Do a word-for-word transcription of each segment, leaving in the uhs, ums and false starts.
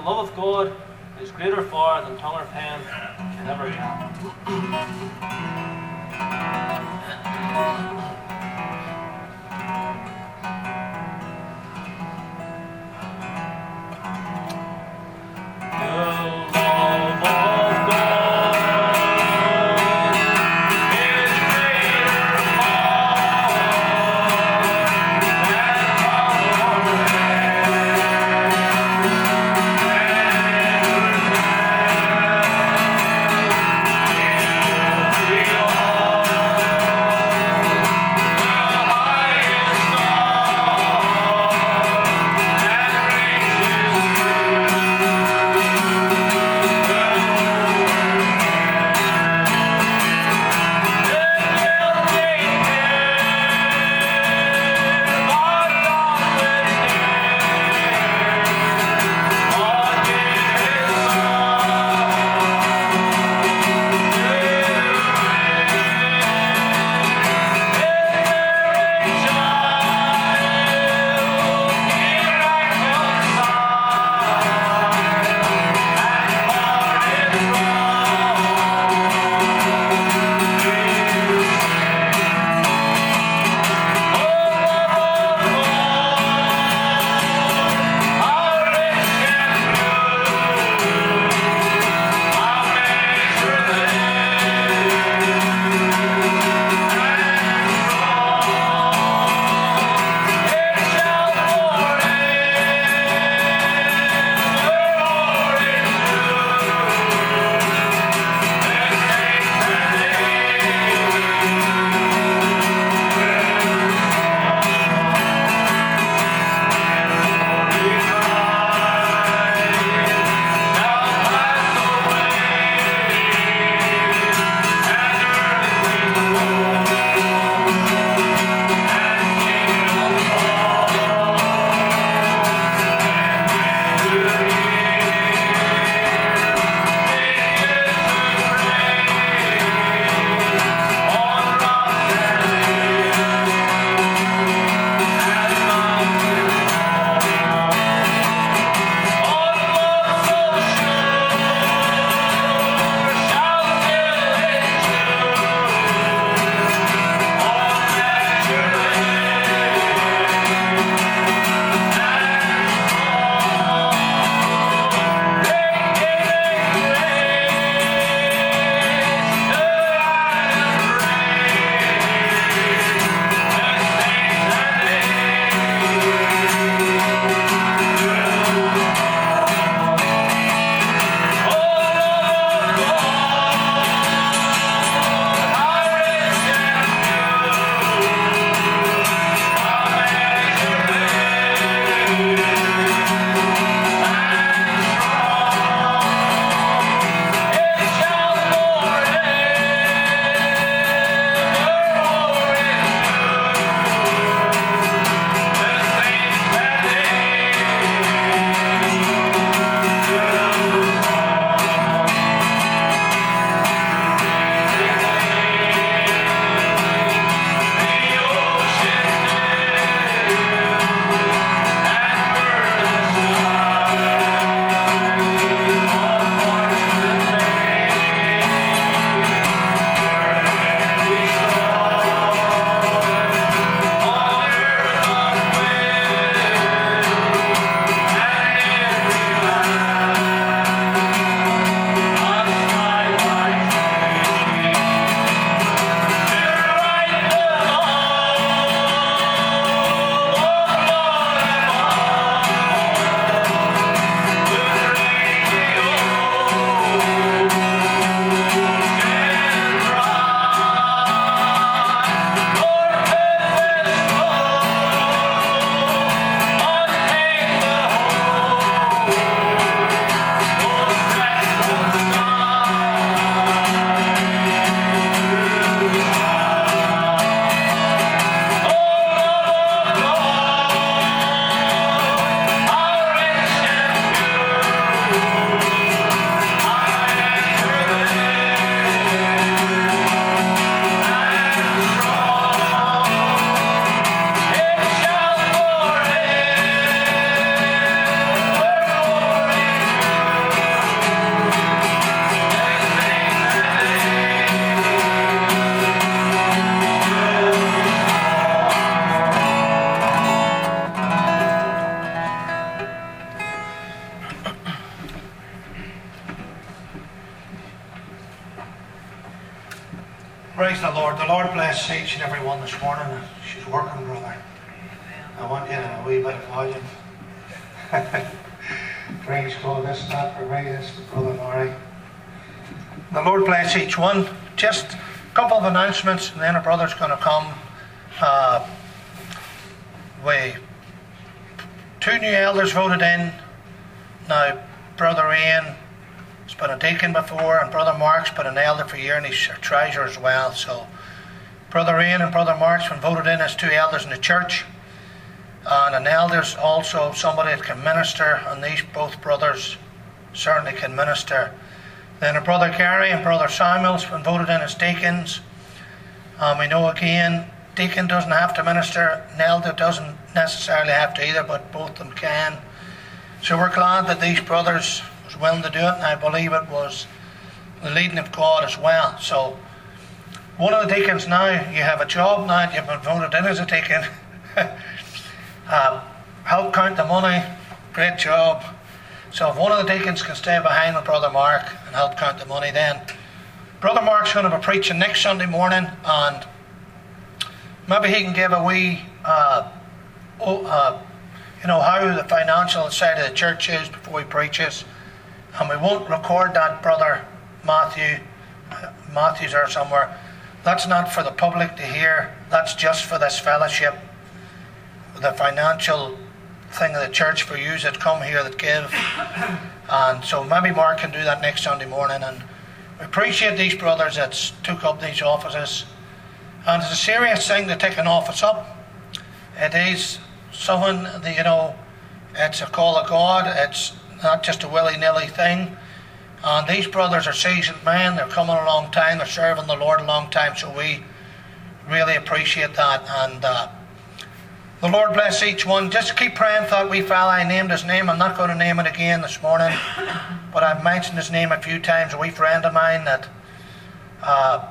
the love of God is greater far than tongue or pen can ever tell. Thank Praise the Lord. The Lord bless each and every one this morning. She's working, brother. I want you in a wee bit of volume. Praise God. This is not for me, this is for Brother Murray. The Lord bless each one. Just a couple of announcements, and then a brother's going to come. Uh, we two new elders voted in. Now, Brother Ian has been a deacon before, and Brother Mark's been an elder for a year, and he's a treasurer as well. So, Brother Ian and Brother Mark's been voted in as two elders in the church. And an elder's also somebody that can minister, and these both brothers certainly can minister. Then a Brother Gary and Brother Samuel's been voted in as deacons. Um, we know again, deacon doesn't have to minister, an elder doesn't necessarily have to either, but both of them can. So we're glad that these brothers was willing to do it, and I believe it was the leading of God as well. So one of the deacons now, you have a job now that you've been voted in as a deacon. uh, help count the money, great job. So if one of the deacons can stay behind with Brother Mark and help count the money, then Brother Mark's going to be preaching next Sunday morning, and maybe he can give a wee, uh, oh, uh, you know, how the financial side of the church is before he preaches. And we won't record that, Brother Matthew. Uh, Matthew's there somewhere. That's not for the public to hear. That's just for this fellowship. The financial thing of the church for you that come here that give. And so maybe Mark can do that next Sunday morning. And we appreciate these brothers that took up these offices. And it's a serious thing to take an office up. It is something that, you know, it's a call of God. It's not just a willy-nilly thing. And these brothers are seasoned men. They're coming a long time. They're serving the Lord a long time. So we really appreciate that. And uh, the Lord bless each one. Just keep praying for that wee fella. I named his name. I'm not going to name it again this morning. But I've mentioned his name a few times. A wee friend of mine that uh,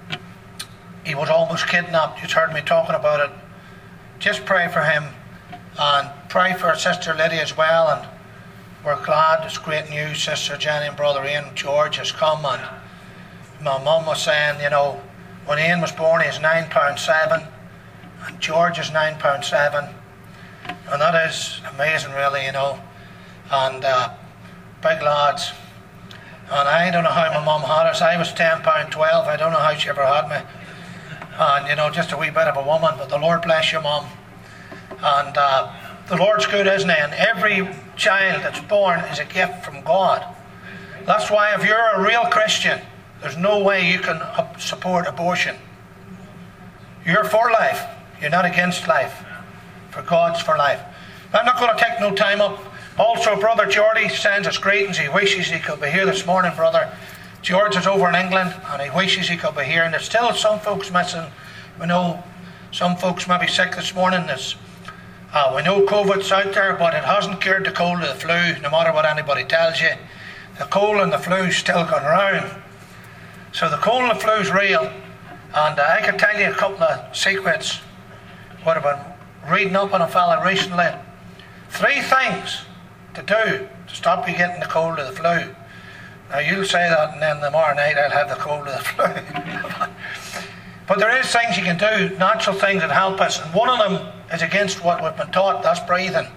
he was almost kidnapped. You've heard me talking about it. Just pray for him. And pray for Sister Lydia as well. And we're glad it's great news. Sister Jenny and Brother Ian George has come. And my mum was saying, you know, when Ian was born, he was nine pounds seven. And George is nine pounds seven. And that is amazing, really, you know. And uh, big lads. And I don't know how my mum had us. I was ten pounds twelve. I don't know how she ever had me. And, you know, just a wee bit of a woman. But the Lord bless you, Mum. And uh, the Lord's good, isn't he? And every child that's born is a gift from God. That's why if you're a real Christian, there's no way you can support abortion. You're for life. You're not against life. For God's for life. I'm not going to take no time up. Also, Brother Geordie sends us greetings. He wishes he could be here this morning, Brother. George is over in England, and he wishes he could be here. And there's still some folks missing. We know some folks may be sick this morning. There's Uh, we know COVID's out there, but it hasn't cured the cold or the flu, no matter what anybody tells you. The cold and the flu's still going around. So the cold and the flu's real. And uh, I can tell you a couple of secrets. What I've been reading up on a fella recently. Three things to do to stop you getting the cold or the flu. Now you'll say that, and then tomorrow night I'll have the cold or the flu. But there is things you can do, natural things that help us. And one of them is against what we've been taught, that's breathing.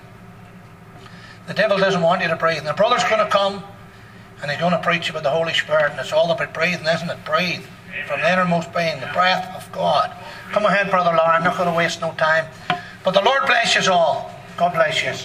The devil doesn't want you to breathe. And the brother's going to come, and he's going to preach about the Holy Spirit. And it's all about breathing, isn't it? Breathe. From the innermost being, the breath of God. Come ahead, Brother Laura. I'm not going to waste no time. But the Lord bless you all. God bless you.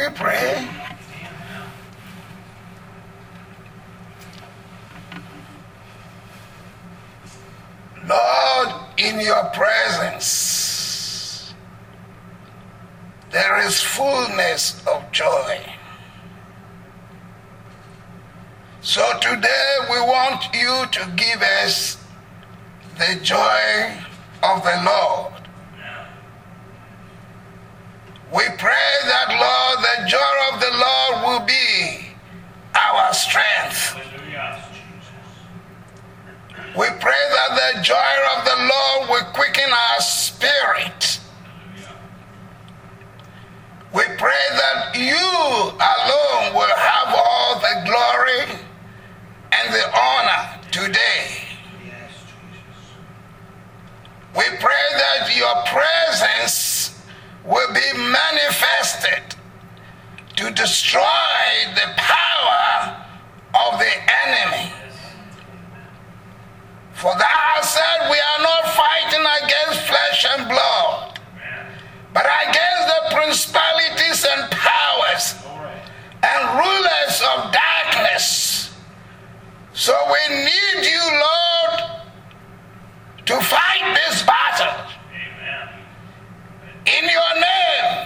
we pray? Lord, in your presence, there is fullness of joy. So today we want you to give us the joy of the Lord. We pray that, Lord, the joy of the Lord will be our strength. We pray that the joy of the Lord will quicken our spirit. We pray that you alone will have all the glory and the honor today. We pray that your presence will be manifested to destroy the power of the enemy. For thou said we are not fighting against flesh and blood, but against the principalities and powers and rulers of darkness. So we need you, Lord, to fight this battle. In your name,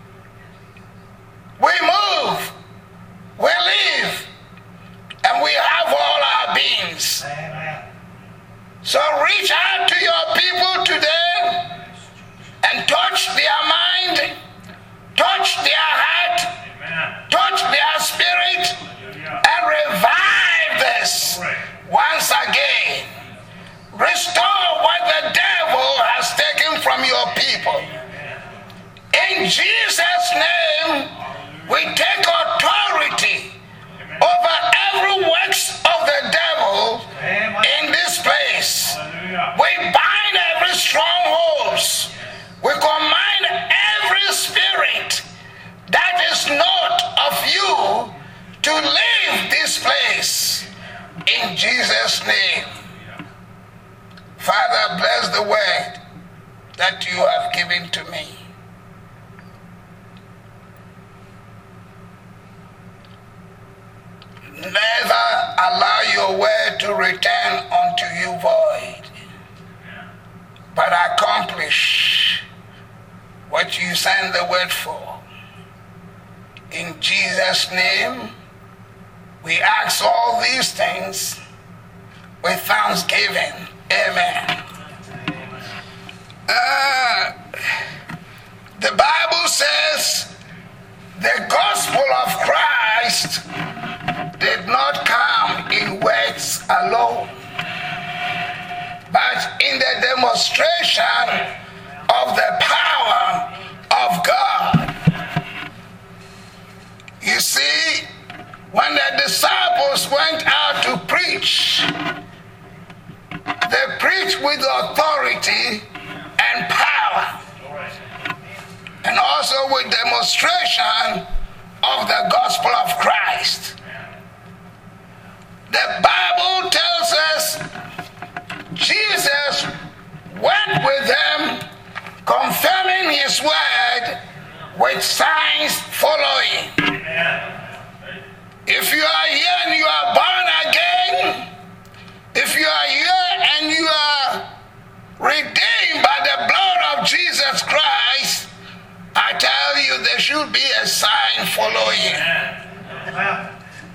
we move, we live, and we have all our beings. Amen. So reach out to your people today and touch their mind, touch their heart, Amen. Touch their spirit, Hallelujah. And revive this once again. Restore what the devil has taken from your people. In Jesus' name, we take authority over every works of the devil in this place. We bind every strongholds. We command every spirit that is not of you to leave this place. In Jesus' name. Father, bless the word that you have given to me. Never allow your word to return unto you void, but accomplish what you send the word for. In Jesus' name, we ask all these things with thanksgiving. Amen. Uh, the Bible says the gospel of Christ did not come in words alone, but in the demonstration of the power of God. You see, when the disciples went out to preach, they preached with authority and power, and also with demonstration of the gospel of Christ. The Bible tells us Jesus went with them, confirming his word with signs following. If you are here and you are born again, if you are here and you are redeemed by the blood of Jesus Christ, I tell you there should be a sign following. Amen.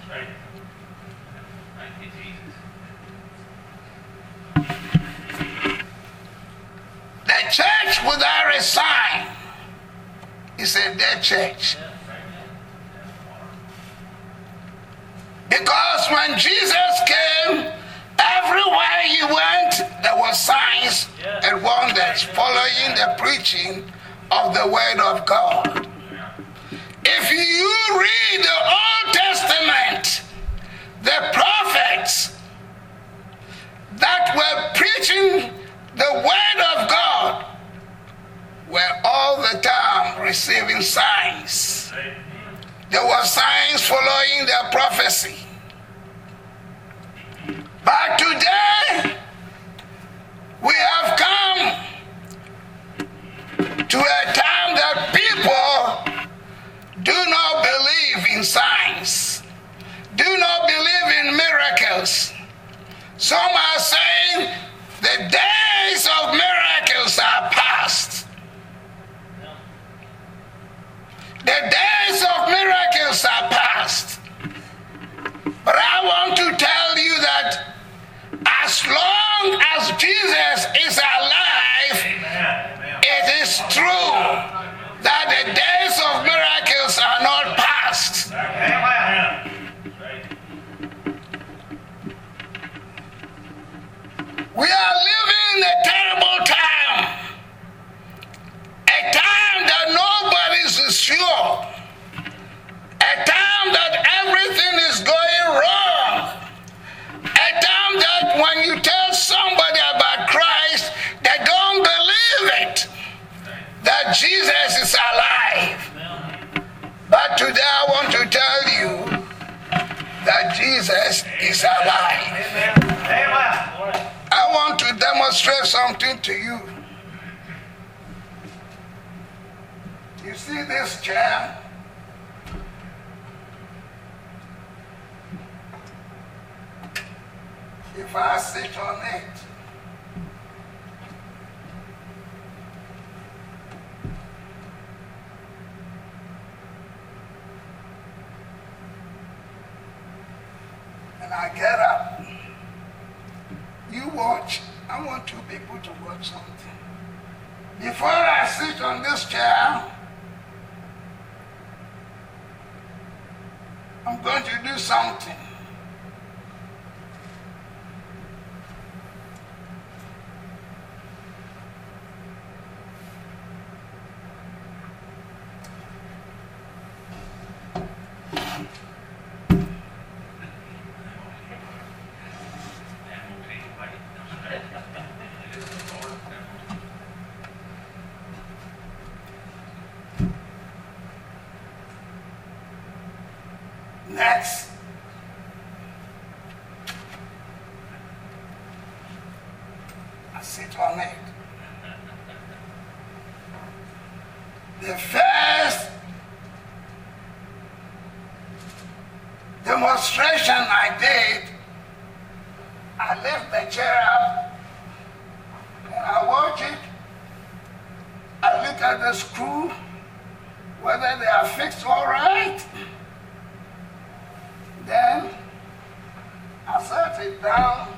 The church without a sign is a dead church. Because when Jesus came, everywhere he went, there were signs and wonders following the preaching of the word of God. If you read the Old Testament, the prophets that were preaching the word of God were all the time receiving signs. There were signs following their prophecy. But today, we have come to a time that people do not We are living a terrible time. A time that nobody is sure. A time that everything is going wrong. A time that when you tell somebody about Christ, they don't believe it. That Jesus is alive. But today I want to tell you that Jesus is alive. Amen. I want to demonstrate something to you. You see this chair? If I sit on it, and I get up, you watch. I want two people to watch something. Before I sit on this chair, I'm going to do something. Next, I sit on it. The first demonstration I did, I lift the chair up and I watch it. I look at the screw, whether they are fixed all right. Then I set it down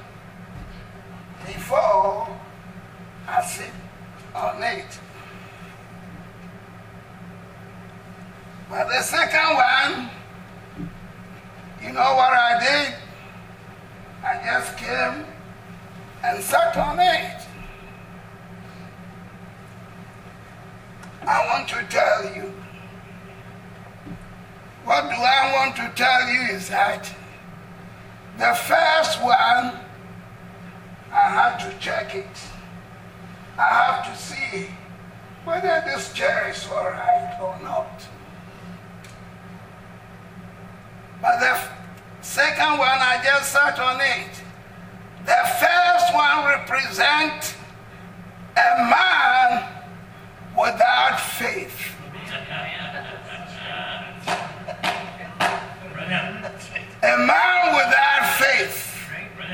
before I sit on it. But the second one, you know what I did? I just came and sat on it. I want to tell you, what do I want to tell you is that the first one, I have to check it. I have to see whether this chair is all right or not. But the second one, I just sat on it. The first one represents a man without faith. A man without faith.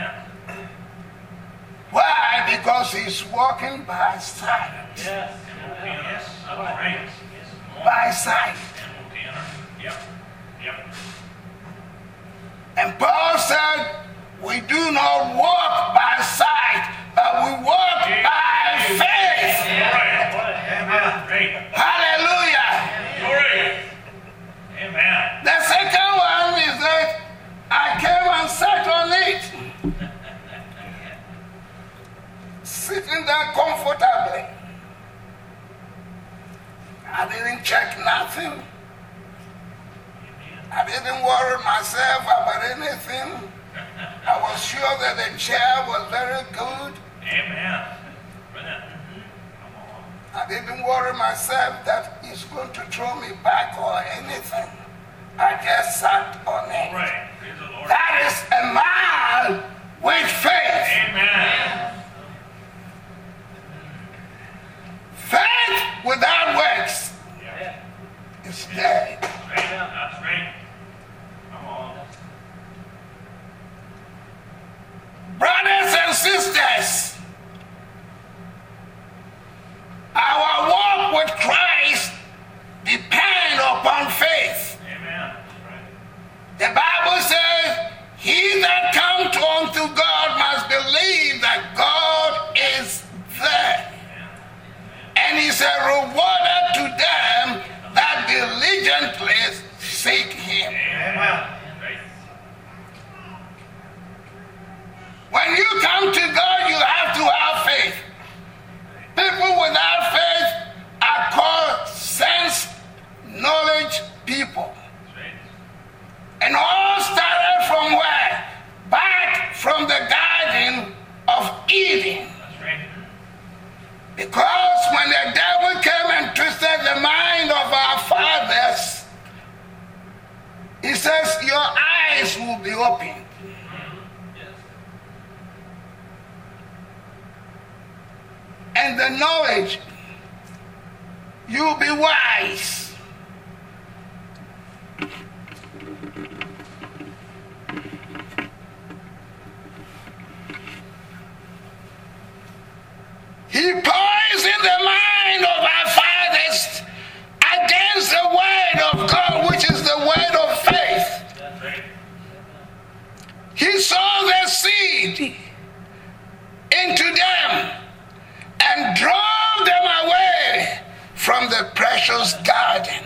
Why? Because he's walking by sight. Yes. Yes. By sight. Yep. Yep. And Paul said, we do not walk by sight, but we walk by faith. Hallelujah. Amen. The second one is that I came and sat on it. Sitting there comfortably. I didn't check nothing. I didn't worry myself about anything. I was sure that the chair was very good. Amen. I didn't worry myself that he's going to throw me back or anything. I just sat on it. Right. Praise the Lord. That is a man with faith. Amen. Faith without works Yeah. is dead. Right. That's right. Come on. Brothers and sisters, our walk with Christ depends upon faith. Amen. Right. The Bible says, he that comes unto God must believe that God is there. And he's a rewarder to them that diligently seek him. Amen. Right. When you come to God, you have Because when the devil came and twisted the mind of our fathers, he says your eyes will be opened. And the knowledge, you'll be wise. He poisoned the mind of our fathers against the word of God, which is the word of faith. He sowed the seed into them and drove them away from the precious garden.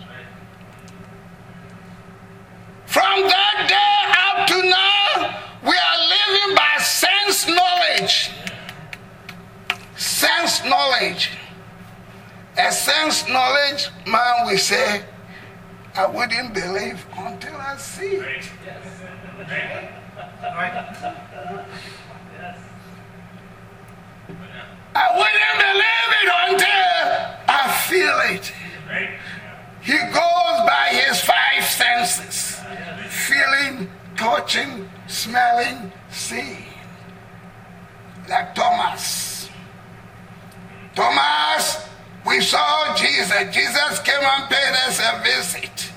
From that day up to now, we are living by sense knowledge. Sense knowledge. A sense knowledge man will say, I wouldn't believe until I see it. I wouldn't believe it until I feel it. He goes by his five senses. Feeling, touching, smelling, seeing. Like Thomas. Thomas, we saw Jesus. Jesus came and paid us a visit.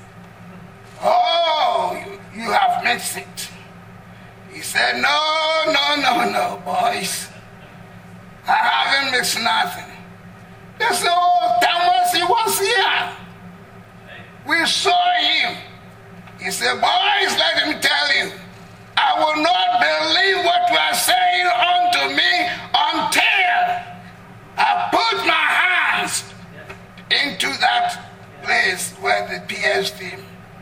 Oh, you, you have missed it. He said, no, no, no, no, boys. I haven't missed nothing. They said, oh, Thomas, he was here. We saw him. He said, boys, let him tell you, I will not believe what you are saying unto me until I put my hands into that place where they pierced him.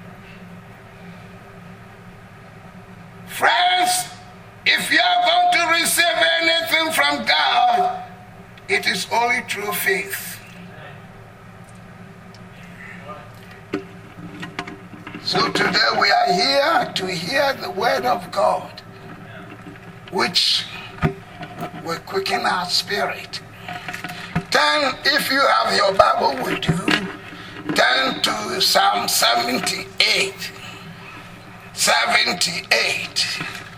Friends, if you are going to receive anything from God, it is only through faith. So today we are here to hear the word of God, which will quicken our spirit. Turn, if you have your Bible with you, turn to Psalm seventy-eight. seventy-eight.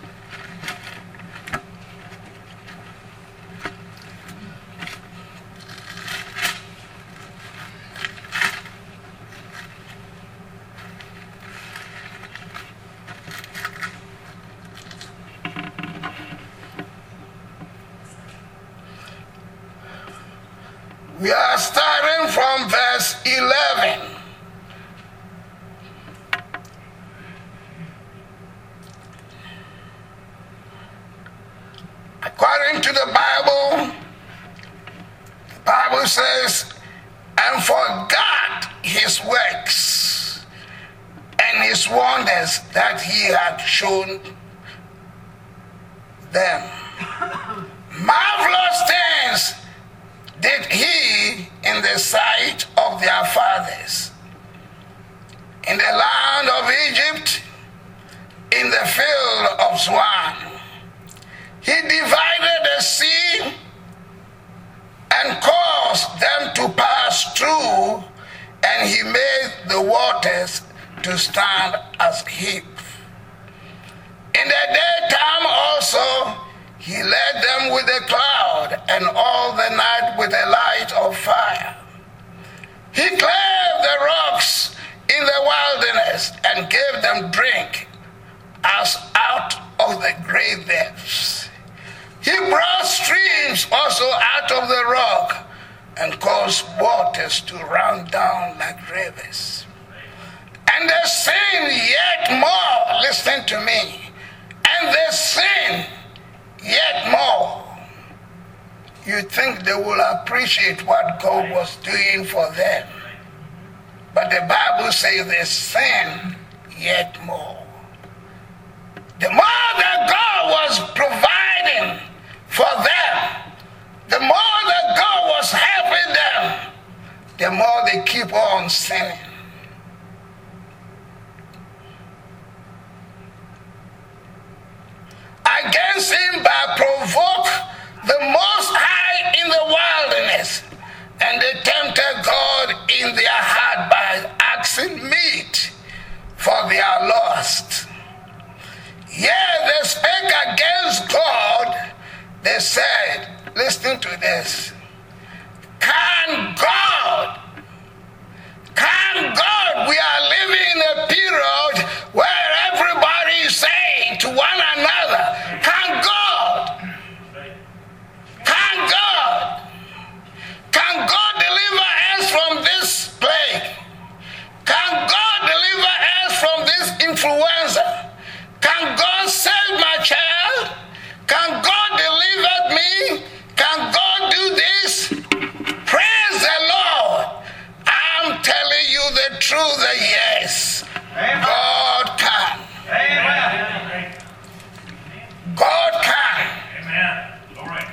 We are starting from verse eleven. According to the Bible, the Bible says, and forgot his works and his wonders that he had shown them. Marvelous things did he in the sight of their fathers, in the land of Egypt, in the field of Zoan. He divided the sea and caused them to pass through, and he made the waters to stand as heap. In the daytime also he led them with a cloud, and all the night with a light of fire. He clave the rocks in the wilderness and gave them drink as out of the great depths. He brought streams also out of the rock and caused waters to run down like rivers. And they sin yet more, listen to me, and they sin yet more. You think they will appreciate what God was doing for them. But the Bible says they sin yet more. The more that God was providing for them, the more that God was helping them, the more they keep on sinning. Against him by provoke the Most High in the listen to this. Can God, can God, we are living in a period where everybody is saying to one another, can God, can God, can God deliver us from this plague? Can God deliver us from this influenza? Can God save my child? Can God deliver me? Can God do this? Praise the Lord. I'm telling you the truth, that yes, Amen. God can. Amen. God can. Amen. All right.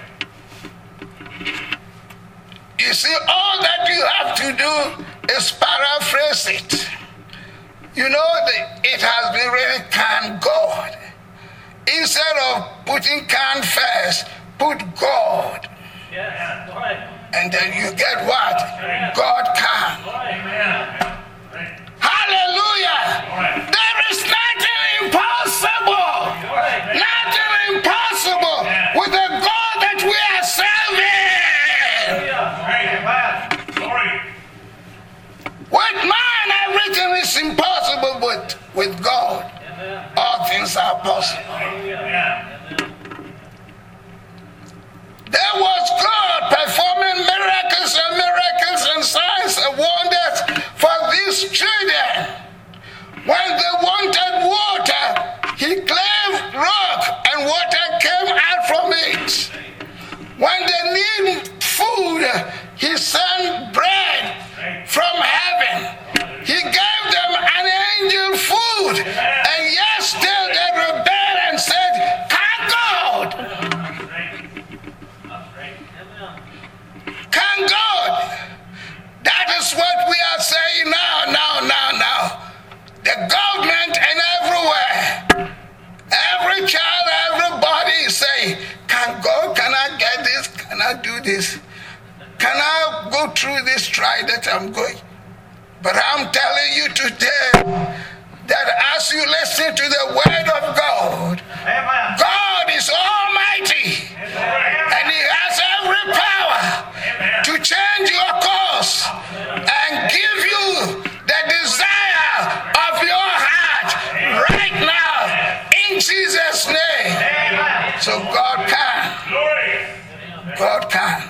You see, all that you have to do is paraphrase it. You know, it has been written, can God. Instead of putting can first, put God. Yeah. Right. And then you get what? Amen. God can. Amen. Hallelujah. Right. There is nothing impossible. Right. Nothing impossible yeah. with the God that we are serving. Right. Sorry. With man, everything is impossible, but with God, Amen. All things are possible. Amen. There was God performing miracles and miracles and signs and wonders for these children. When they wanted water, he clave rock and water came out from it. When they need food, he sent bread from heaven. He gave them an angel food. And yet still they rebelled and said, can God? Can God? That is what we are saying now, now, now, now. The government and everywhere. Every child, everybody is saying, can God, can I get this? Can I do this? Can I go through this trial that I'm going? But I'm telling you today that as you listen to the word of God, Amen. God is almighty. Amen. And he has every power Amen. To change your course and give you the desire of your heart right now in Jesus' name. Amen. So God can. God can.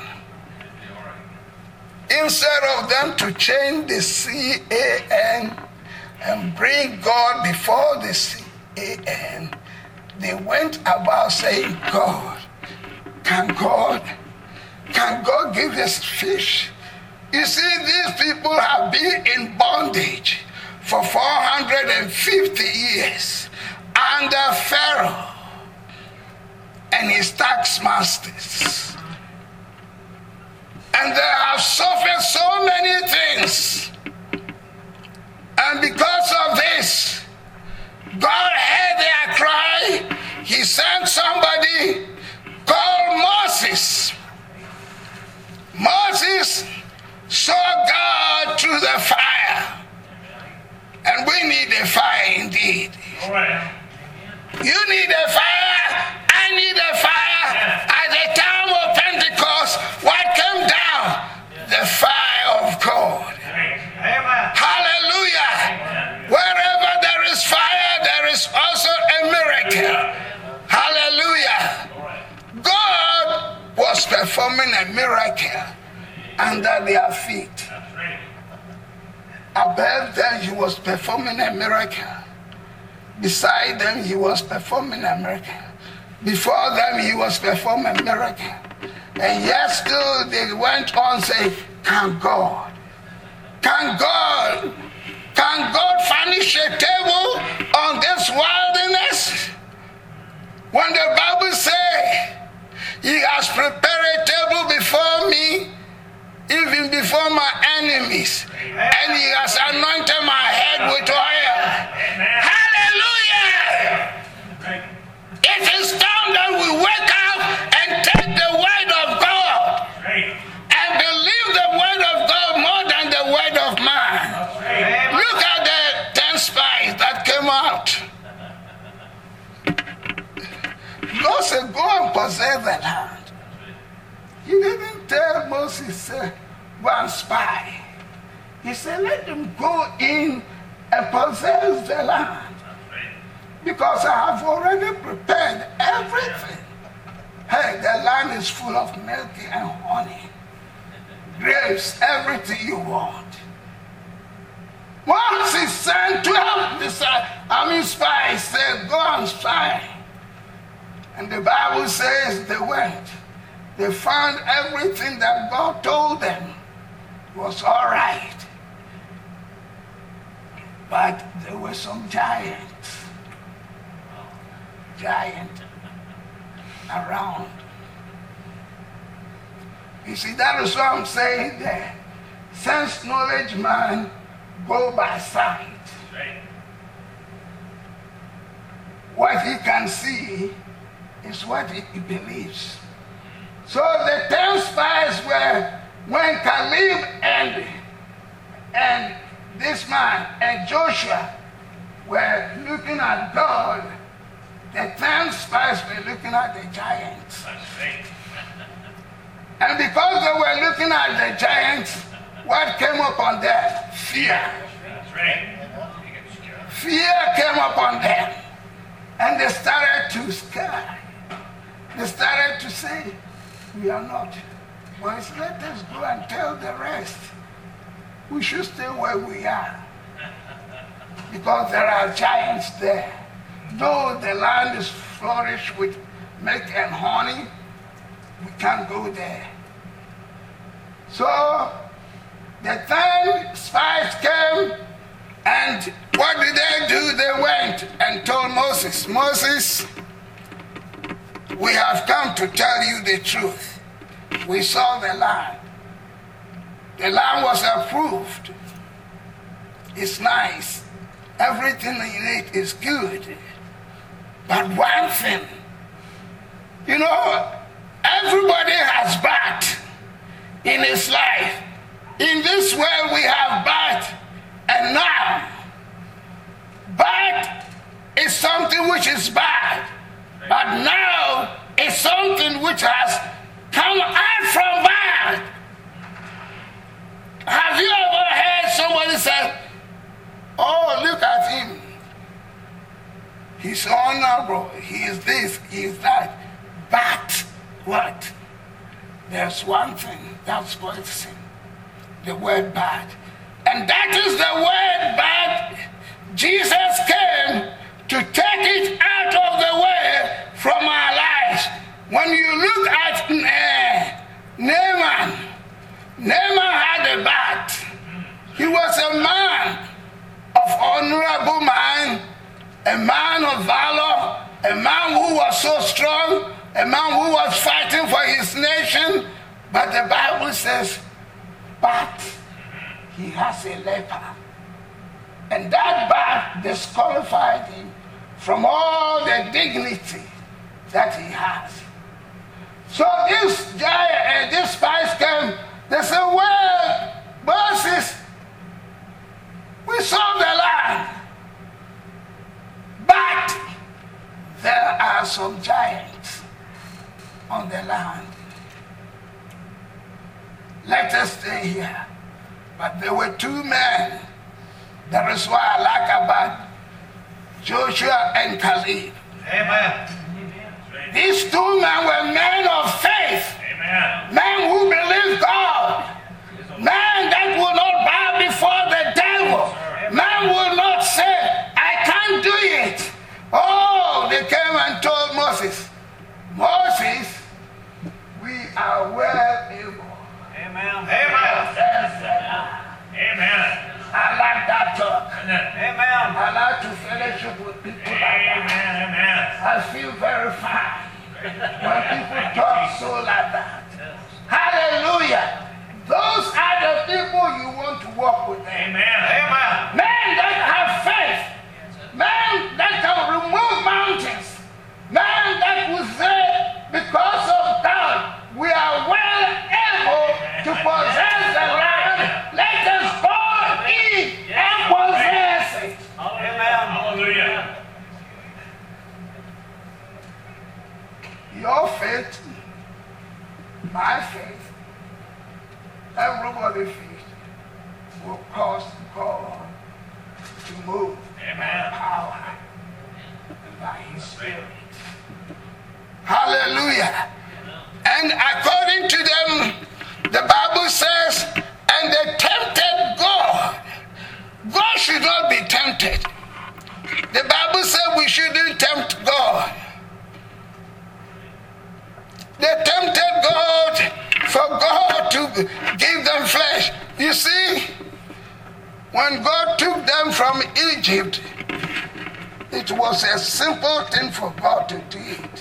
Instead of them to change the C A N and bring God before the C A N, they went about saying, God, can God, can God give us fish? You see, these people have been in bondage for four hundred fifty years under Pharaoh and his tax masters. And they have suffered so many things. And because of this, God heard their cry. He sent somebody called Moses. Moses saw God through the fire. And we need a fire indeed. All right. You need a fire. I need a fire. At the time of Pentecost, what came down? The fire of God. Amen. Hallelujah. Amen. Wherever there is fire, there is also a miracle. Hallelujah. God was performing a miracle under their feet. Above them, he was performing a miracle. Beside them, he was performing a miracle. Before them, he was performing a miracle. And yet still they went on saying, can God? Can God? Can God furnish a table on this wilderness? When the Bible says, he has prepared a table before me, even before my enemies. Amen. And he has anointed my head with oil. Amen. Hallelujah! It is time that we wake up and take the word of God and believe the word of God more than the word of man. Amen. Look at the ten spies that came out. God said, go and possess the land. Moses said, go and spy. He said, let them go in and possess the land. Because I have already prepared everything. Hey, the land is full of milk and honey. Grapes, everything you want. Once he sent twelve disciples, I mean spies, said, go and spy. And the Bible says they went. They found everything that God told them was all right. But there were some giants. Giants around. You see, that is what I'm saying there. Sense knowledge man go by sight. Right. What he can see is what he, he believes. So the ten spies were when Caleb and, and this man and Joshua were looking at God, the ten spies were looking at the giants. And because they were looking at the giants, what came upon them? Fear. Fear came upon them. And they started to scare. They started to say, we are not. Boys, let us go and tell the rest. We should stay where we are. Because there are giants there. Though the land is flourished with milk and honey, we can't go there. So the ten spies came, and what did they do? They went and told Moses, Moses, we have come to tell you the truth. We saw the land. The land was approved. It's nice. Everything in it is good. But one thing, you know, everybody has bad in his life. In this world we have bad, and now bad is something which is bad, but now it's something which has come out from bad. Have you ever heard somebody say, oh, look at him, he's honorable, he is this, he is that, but what? There's one thing that's poison, the word bad. And that is the word bad. Jesus came to take it out of the way from our lives. When you look at uh, Naaman, Naaman had a bad. He was a man of honorable mind, a man of valor, a man who was so strong, a man who was fighting for his nation. But the Bible says, but he has a leper. And that bad disqualified him from all the dignity that he has. So this giant, uh, this spies came, they said, well, Moses, we saw the land, but there are some giants on the land. Let us stay here. But there were two men. That is what I like about Joshua and Caleb. Amen. These two men were men of faith. Amen. Men who believe God. Men that will not bow before the devil. Men will not say, I can't do it. Oh, they came and told Moses, Moses, we are well able. Amen. Amen. Amen. I like that talk. Amen. I like to fellowship with people like that. Amen. Amen. I feel very fine when people talk so like that. Hallelujah. Those are the people you want to walk with. Amen. Amen. Men that have faith. Men that can remove mountains. Men that will say, because of God, we are well able to possess the land. Let us go in and possess it. Amen. Hallelujah. Your faith, my faith, Everybody's feet will cause God to move by power and by His Spirit. Hallelujah. And according to them, the Bible says, and they tempted God. God should not be tempted. The Bible says we shouldn't tempt God. They tempted God for God to give them flesh. You see, when God took them from Egypt, it was a simple thing for God to do it.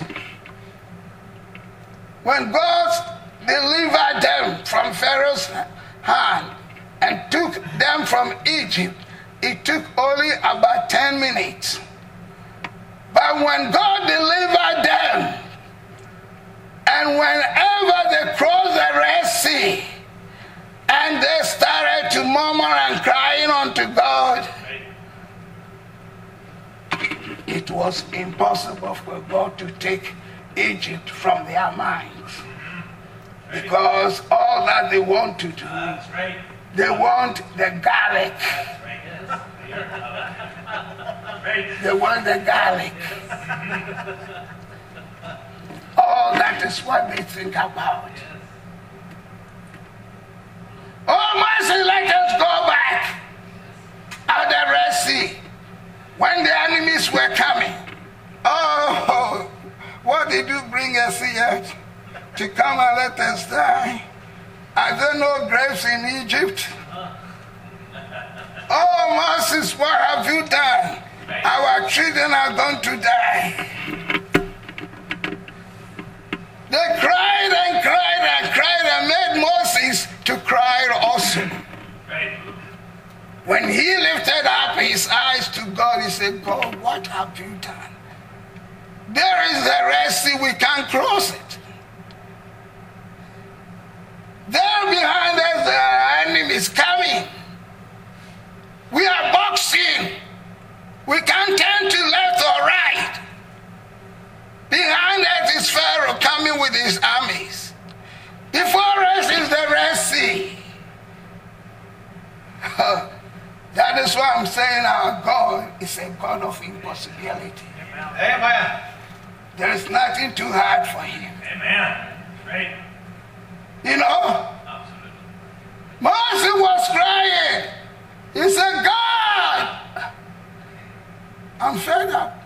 When God delivered them from Pharaoh's hand and took them from Egypt, it took only about ten minutes. But when God delivered them, and whenever they crossed the Red Sea, and they started to murmur and crying unto God, it was impossible for God to take Egypt from their minds. Because all that they want to do, they want the garlic. They want the garlic. All that is what they think about. Oh, mercy, let us go back out the Red Sea when the enemies were coming. Oh, what did you bring us here? To come and let us die? Are there no graves in Egypt? Oh, Moses, what have you done? Our children are going to die. They cried and cried and cried and made Moses to cry also. When he lifted up his eyes to God, he said, God, what have you done? There is the Red Sea, we can't cross it. There behind us, there are enemies coming. We are boxing. We can't turn to left or right. Behind us is Pharaoh coming with his armies. Before us is the Red Sea. That is why I'm saying our God is a God of impossibility. Amen. There is nothing too hard for Him. Amen. Right. You know? Absolutely. Moses was crying. He said, God, I'm fed up.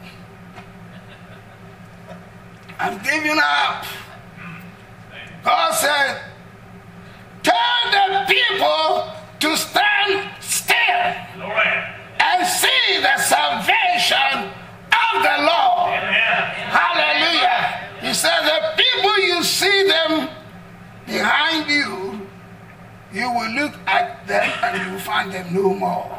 I'm giving up. God said, tell the people to stand still Glory. and see the salvation of the Lord. Amen. Hallelujah. He said, the people you see them behind you, you will look at them and you will find them no more.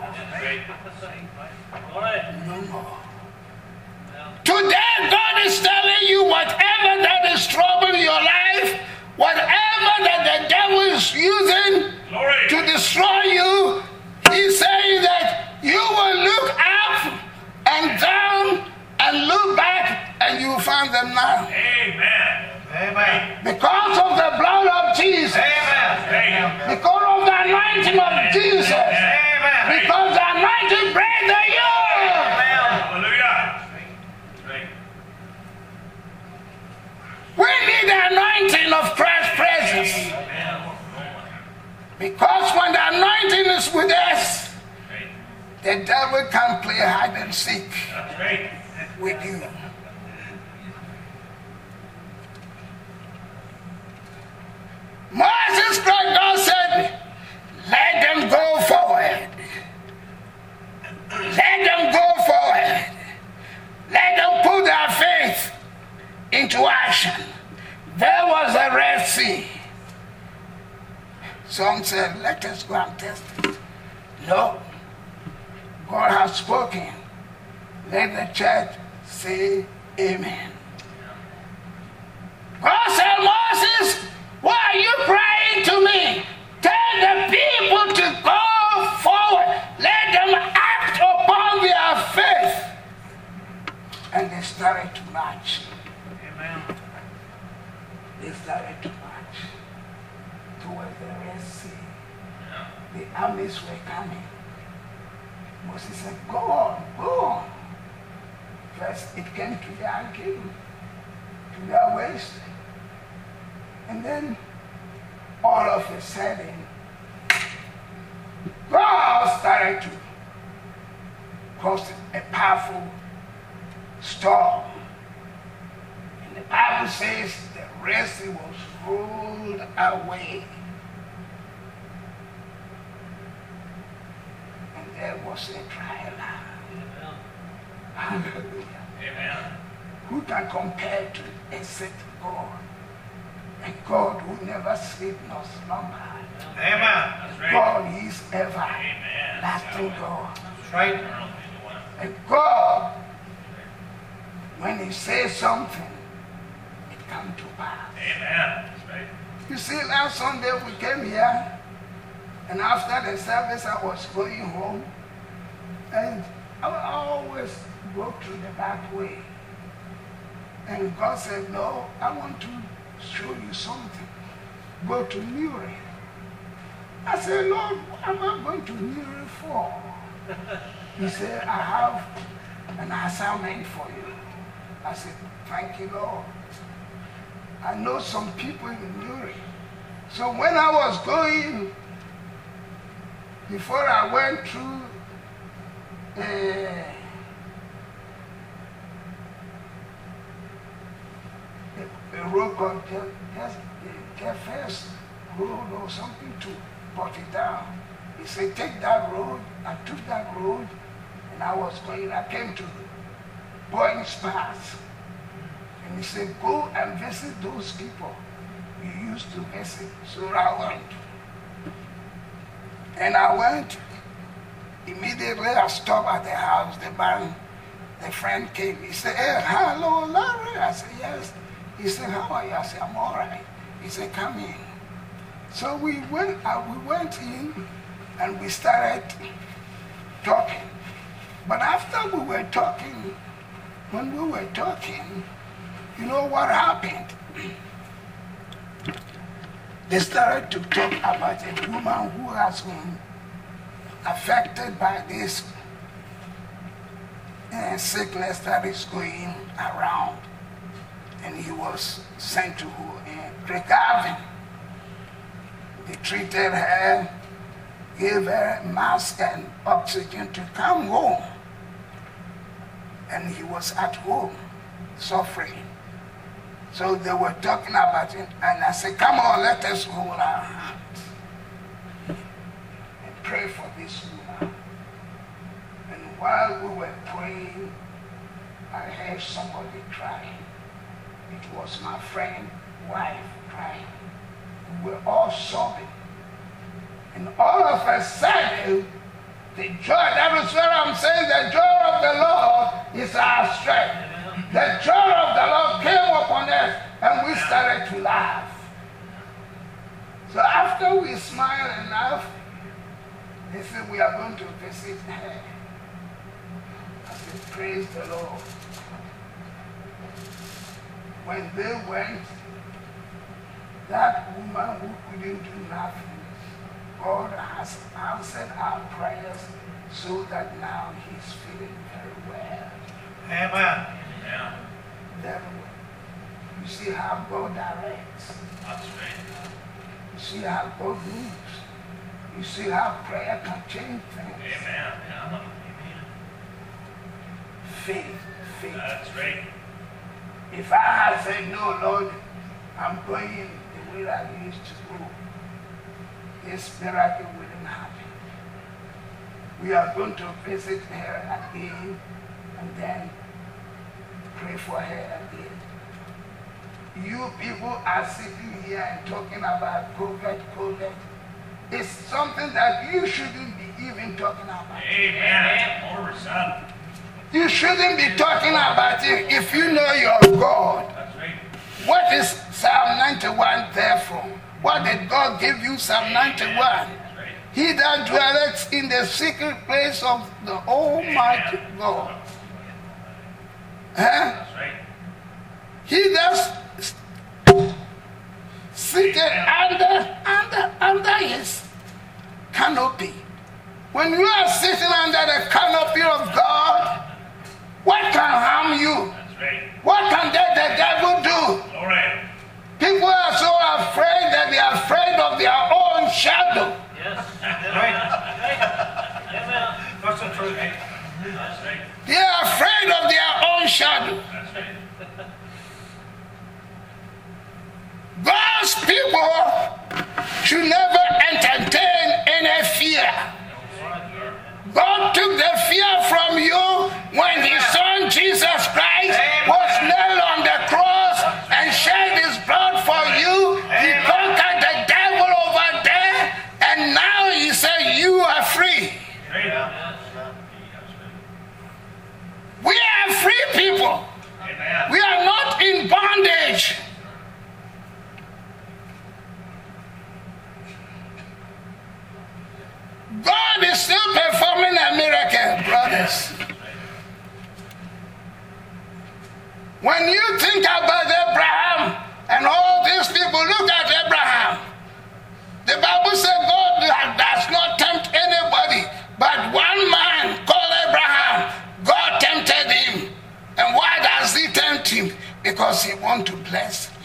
No more. Today, God is telling you whatever that is troubling your life, whatever that the devil is using Glory. to destroy you, He's saying that you will look up and down and look back and you will find them now. Amen. Amen. Because of the blood of Jesus. Amen. Because of the anointing of Jesus. Amen. Because the anointing breaks the yoke. Hallelujah. We need the anointing of Christ's presence. Because when the anointing is with us, the devil can play hide and seek with you. Moses cried, God said, let them go forward. Let them go forward. Let them put their faith into action. There was a Red Sea. Some said, let us go and test it. No. God has spoken. Let the church say amen. God said, Moses, why are you crying to me? Tell the people to go forward. Let them act upon their faith. And they started to march. Amen. They started to march towards the Red Sea. The armies were coming. Moses said, go on, go on. First it came to their ankle, to their waist. And then all of a sudden, God started to cause a powerful storm. And the Bible says the Red Sea was rolled away. And there was a dry land. Amen. Hallelujah. Amen. Who can compare to a set God? A God who never sleeps nor slumber. Amen. That's right. God is ever Amen. lasting God. That's right. A God, when He says something, it comes to pass. Amen. That's right. You see, last Sunday we came here, and after the service I was going home, and I always go through the back way. And God said, no, I want to show you something. Go to Newry. I said, Lord, what am I going to Newry for? He said, I have an assignment for you. I said, thank you, Lord. I know some people in Newry. So when I was going, before I went through uh, a, a road called Jeffers Road or something to put it down. He said, take that road. I took that road and I was going, I came to Boyne's Pass. And he said, go and visit those people you used to visit. So I went. And I went. Immediately I stopped at the house. The man, the friend came. He said, hey, hello, Larry. I said, yes. He said, how are you? I said, I'm all right. He said, come in. So we went, uh, we went in and we started talking. But after we were talking, when we were talking, you know what happened? They started to talk about a woman who has been affected by this uh, sickness that is going around. And he was sent to uh, Craigavon. They treated her, gave her a mask and oxygen to come home. And he was at home, suffering. So they were talking about it, and I said, come on, let us hold our hands and pray for this woman. And while we were praying, I heard somebody crying. It was my friend's wife crying. We were all sobbing. And all of a sudden, the joy, that is what I'm saying, the joy of the Lord is our strength. The joy of the Lord came upon us and we started to laugh. So after we smiled and laughed, they said, we are going to visit her. I said, praise the Lord. When they went, that woman who couldn't do nothing, God has answered our prayers so that now he's feeling very well. Amen. Yeah. Very well. You see how God directs. That's right. You see how God moves. You see how prayer can change things. Amen. Yeah. Faith, faith. That's right. If I had said, no, Lord, I'm going the way I used to go, this miracle wouldn't happen. We are going to visit her again and then pray for her again. You people are sitting here and talking about COVID, COVID. It's something that you shouldn't be even talking about. Amen. one hundred percent. You shouldn't be talking about it if you know your God. That's right. What is Psalm ninety-one there for? What did God give you, Psalm ninety-one? That's right. He that dwelleth in the secret place of the Almighty God. Huh? That's right. He that seated under, under, under his canopy. When you are sitting under the canopy of God, what can harm you? That's right. What can the, the devil do? All right. People are so afraid that they are afraid of their own shadow. Yes. Right. Amen. That's the truth. That's right. They are afraid of their own shadow. That's right. God's people should never entertain any fear. God took the fear from you when his son Jesus Christ was nailed on the cross and shed his blood for you. He conquered the devil over there, and now he said you are free. We are free people. We are not in bondage. God is still performing a miracle, brothers. When you think about Abraham and all these people, look at Abraham. The Bible said God does not tempt anybody, but one man called Abraham, God tempted him. And why does he tempt him? Because he wants to bless him.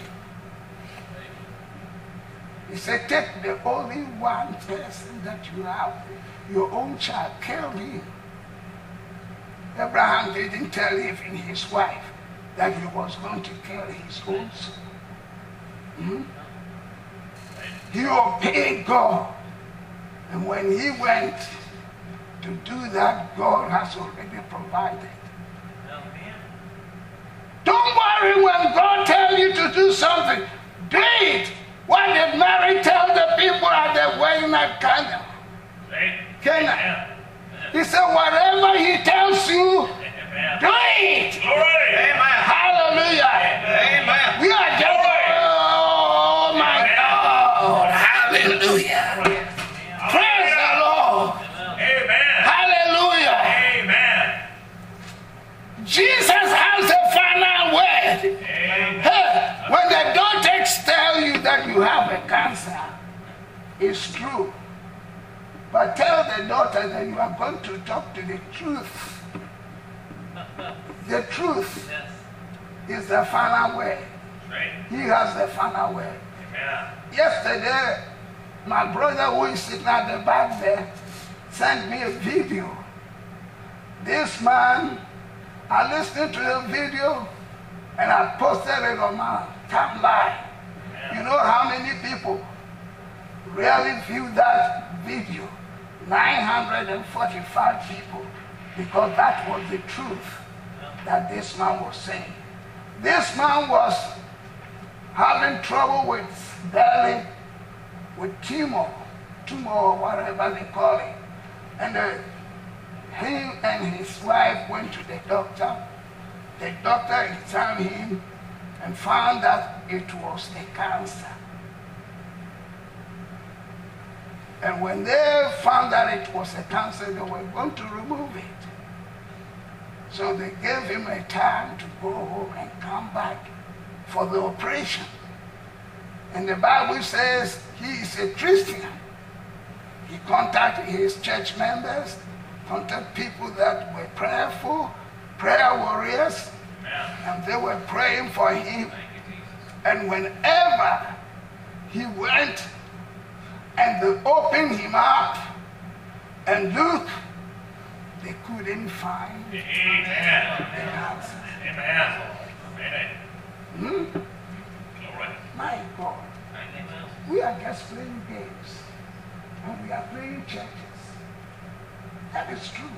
He said, take the only one person that you have, your own child, kill him. Abraham didn't tell even his wife that he was going to kill his own son. Hmm? He obeyed God. And when he went to do that, God has already provided. Don't worry when God tells you to do something. Do it. What did Mary tell the people at the wedding at Cana? Cana. He said, whatever he tells you, do it. Amen. Hallelujah. Amen. We are just, oh my God. Hallelujah. Praise the Lord. Amen. Hallelujah. Amen. Jesus has the final word. Amen. Hey, when the doctors tell you that you have a cancer, it's true. But tell the doctor that you are going to talk to the truth. The truth Yes. is the final word. Right. He has the final word. Amen. Yesterday, my brother who is sitting at the back there sent me a video. This man, I listened to the video and I posted it on my timeline. You know how many people really viewed that video? nine hundred forty-five people, because that was the truth that this man was saying. This man was having trouble with belly, with tumor, tumor or whatever they call it. And uh, him and his wife went to the doctor. The doctor examined him and found that it was a cancer. And when they found that it was a cancer, they were going to remove it. So they gave him a time to go home and come back for the operation. And the Bible says he is a Christian. He contacted his church members, contacted people that were prayerful, prayer warriors, and they were praying for him. And whenever he went and they opened him up and looked, they couldn't find the cancer. Amen. Amen. Hmm? Glory. My God. We are just playing games. And we are playing churches. That is true.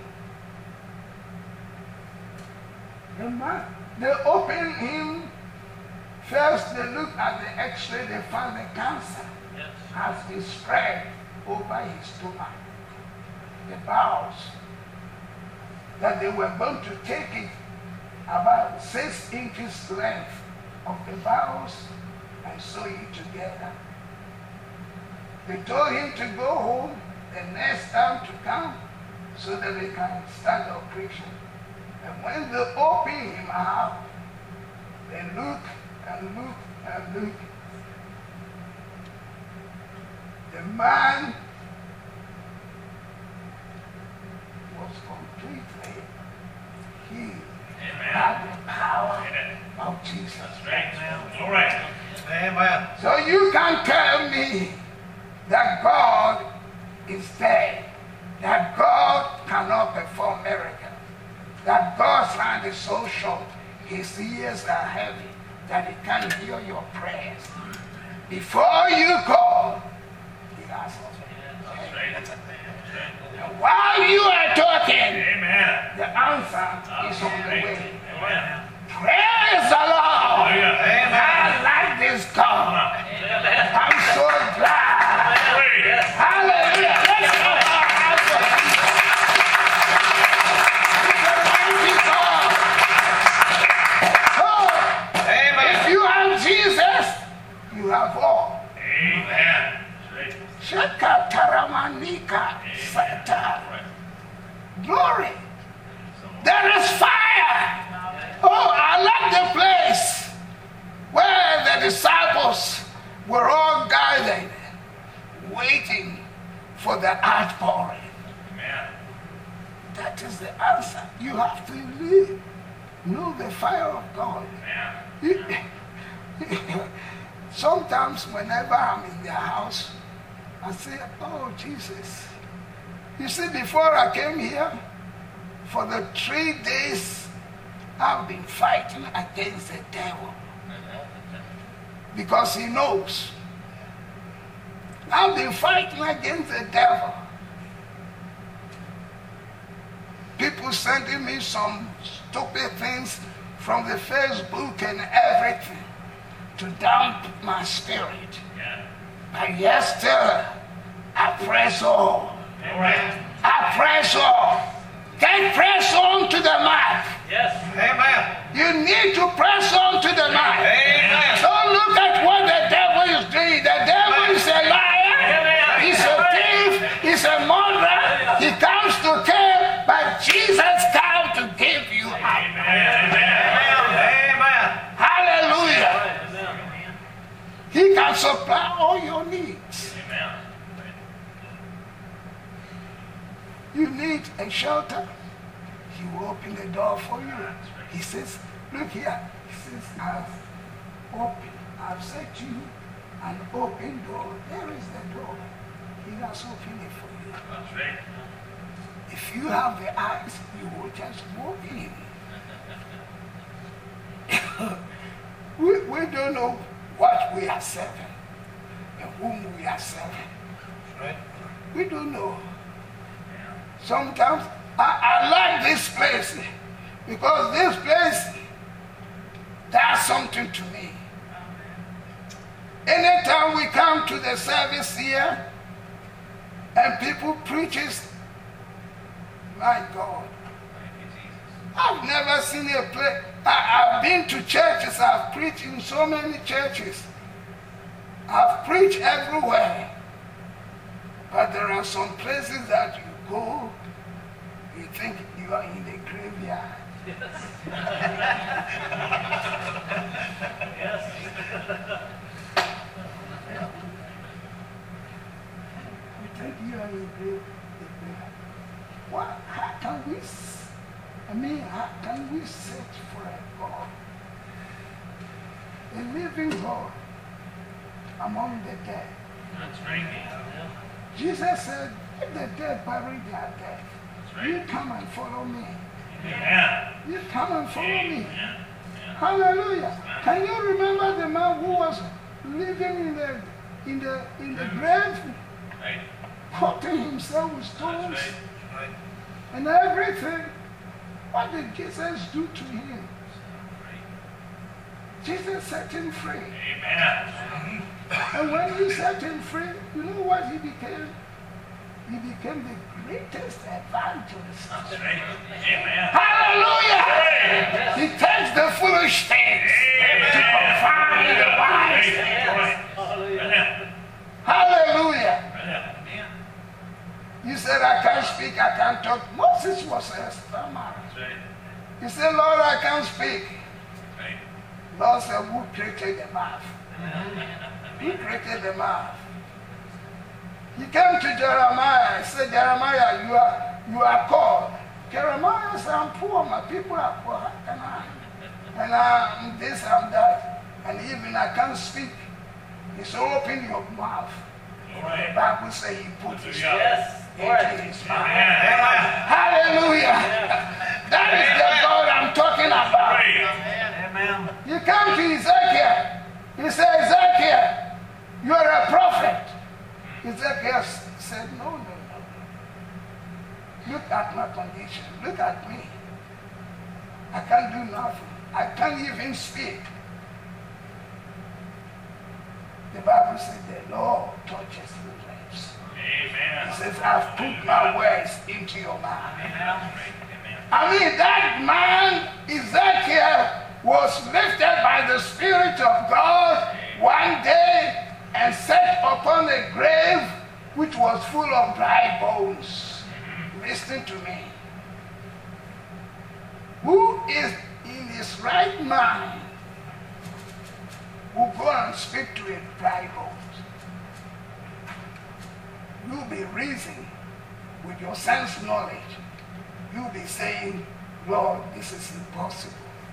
The man, they opened him. First, they looked at the x-ray, they found the cancer Yes. has been spread over his stomach, the bowels. That they were going to take it about six inches length of the bowels and sew it together. They told him to go home the next time to come so that they can start the operation. And when they open him up, they look and look and look. The man completely healed Amen. by the power Amen. of Jesus. That's right. All right. Amen. So you can tell me that God is dead, that God cannot perform miracles, that God's hand is so short, his ears are heavy, that he can't hear your prayers. Before you call, he has That's right. That's right. and while you are talking, Amen. the answer is on the way. Amen. Praise the Lord. Hallelujah. I like this God. I'm so glad. Praise. Hallelujah. Let's go our house of Jesus. He's a mighty God. So, if you have Jesus, you have all. Amen. That's right. Shekataramanika Sata. Glory. There is fire. Oh, I like the place where the disciples were all gathered, waiting for the outpouring. Amen. That is the answer. You have to live. Know the fire of God. Amen. Sometimes whenever I'm in their house, I say, oh, Jesus. You see, before I came here, for the three days, I've been fighting against the devil. Because he knows. I've been fighting against the devil. People sending me some stupid things from the Facebook and everything to damp my spirit. Yeah. But yes, still, I press on. All right. I press on. Then press on to the mark. Yes. Amen. You need to press on to the mark. Amen. Don't look at what the devil is doing. The devil is a liar. He's a thief. He's a murderer. He comes to kill, but Jesus comes to give you up. Amen. Amen. Hallelujah. Amen. He can supply all your needs. Amen. You need a shelter. He will open the door for you. He says, look here. He says, I've opened, I've set you an open door. There is the door. He has opened it for you. That's right. If you have the eyes, you will just walk in. we, we don't know what we are serving and whom we are serving. Right. We don't know. Sometimes I, I like this place because this place does something to me. Anytime we come to the service here and people preaches, my God, I've never seen a place. I, I've been to churches, I've preached in so many churches. I've preached everywhere. But there are some places that you go, you think you are in the graveyard. Yes. You think you are in the grave- the graveyard. What? How can we, s- I mean, how can we search for a God? A living God among the dead. That's right. Jesus said, if the dead bury their dead, That's you right. come and follow me. Amen. You come and follow me. Amen. Hallelujah. Can you remember the man who was living in the in the in the grave, Right. cutting himself with That's stones right. Right. and everything? What did Jesus do to him? Jesus set him free. Amen. And when he set him free, you know what he became? He became the greatest evangelist. That's right. Amen. Hallelujah! He takes the foolish things to confound the wise. Amen. Hallelujah! You said, I can't speak, I can't talk. Moses was a stammerer. That's right. He said, Lord, I can't speak. Right. Lord said, who created the mouth? Who created the mouth? He came to Jeremiah and said, Jeremiah, you are, you are called. Jeremiah said, I'm poor, my people are poor. How can I? And I'm this, I'm that. And even I can't speak. He said, open your mouth. Right. The Bible says he put his Yes. into his mouth. Amen. Hallelujah. That is the God I'm talking about. Right. Amen. You come to Ezekiel. He said, Ezekiel, you are a prophet. Ezekiel said, no, no, no. Look at my condition. Look at me. I can't do nothing. I can't even speak. The Bible said the Lord touches the lips. Amen. He says, I've put my words into your mouth. Amen. I mean, that man, Ezekiel, was lifted by the Spirit of God one day and set upon a grave which was full of dry bones. Listen to me. Who is in his right mind will go and speak to a dry bones? You'll be reasoning with your sense knowledge. You'll be saying, Lord, this is impossible.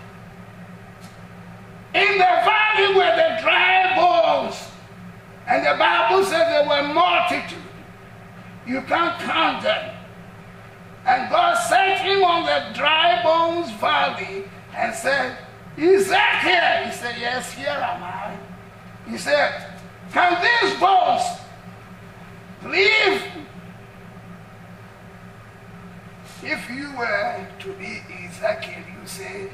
In the valley were the dry bones, and the Bible says there were multitude. You can't count them. And God set him on the dry bones valley and said, Ezekiel. He said, yes, here am I. He said, can these bones live? If you were to be Ezekiel, you say,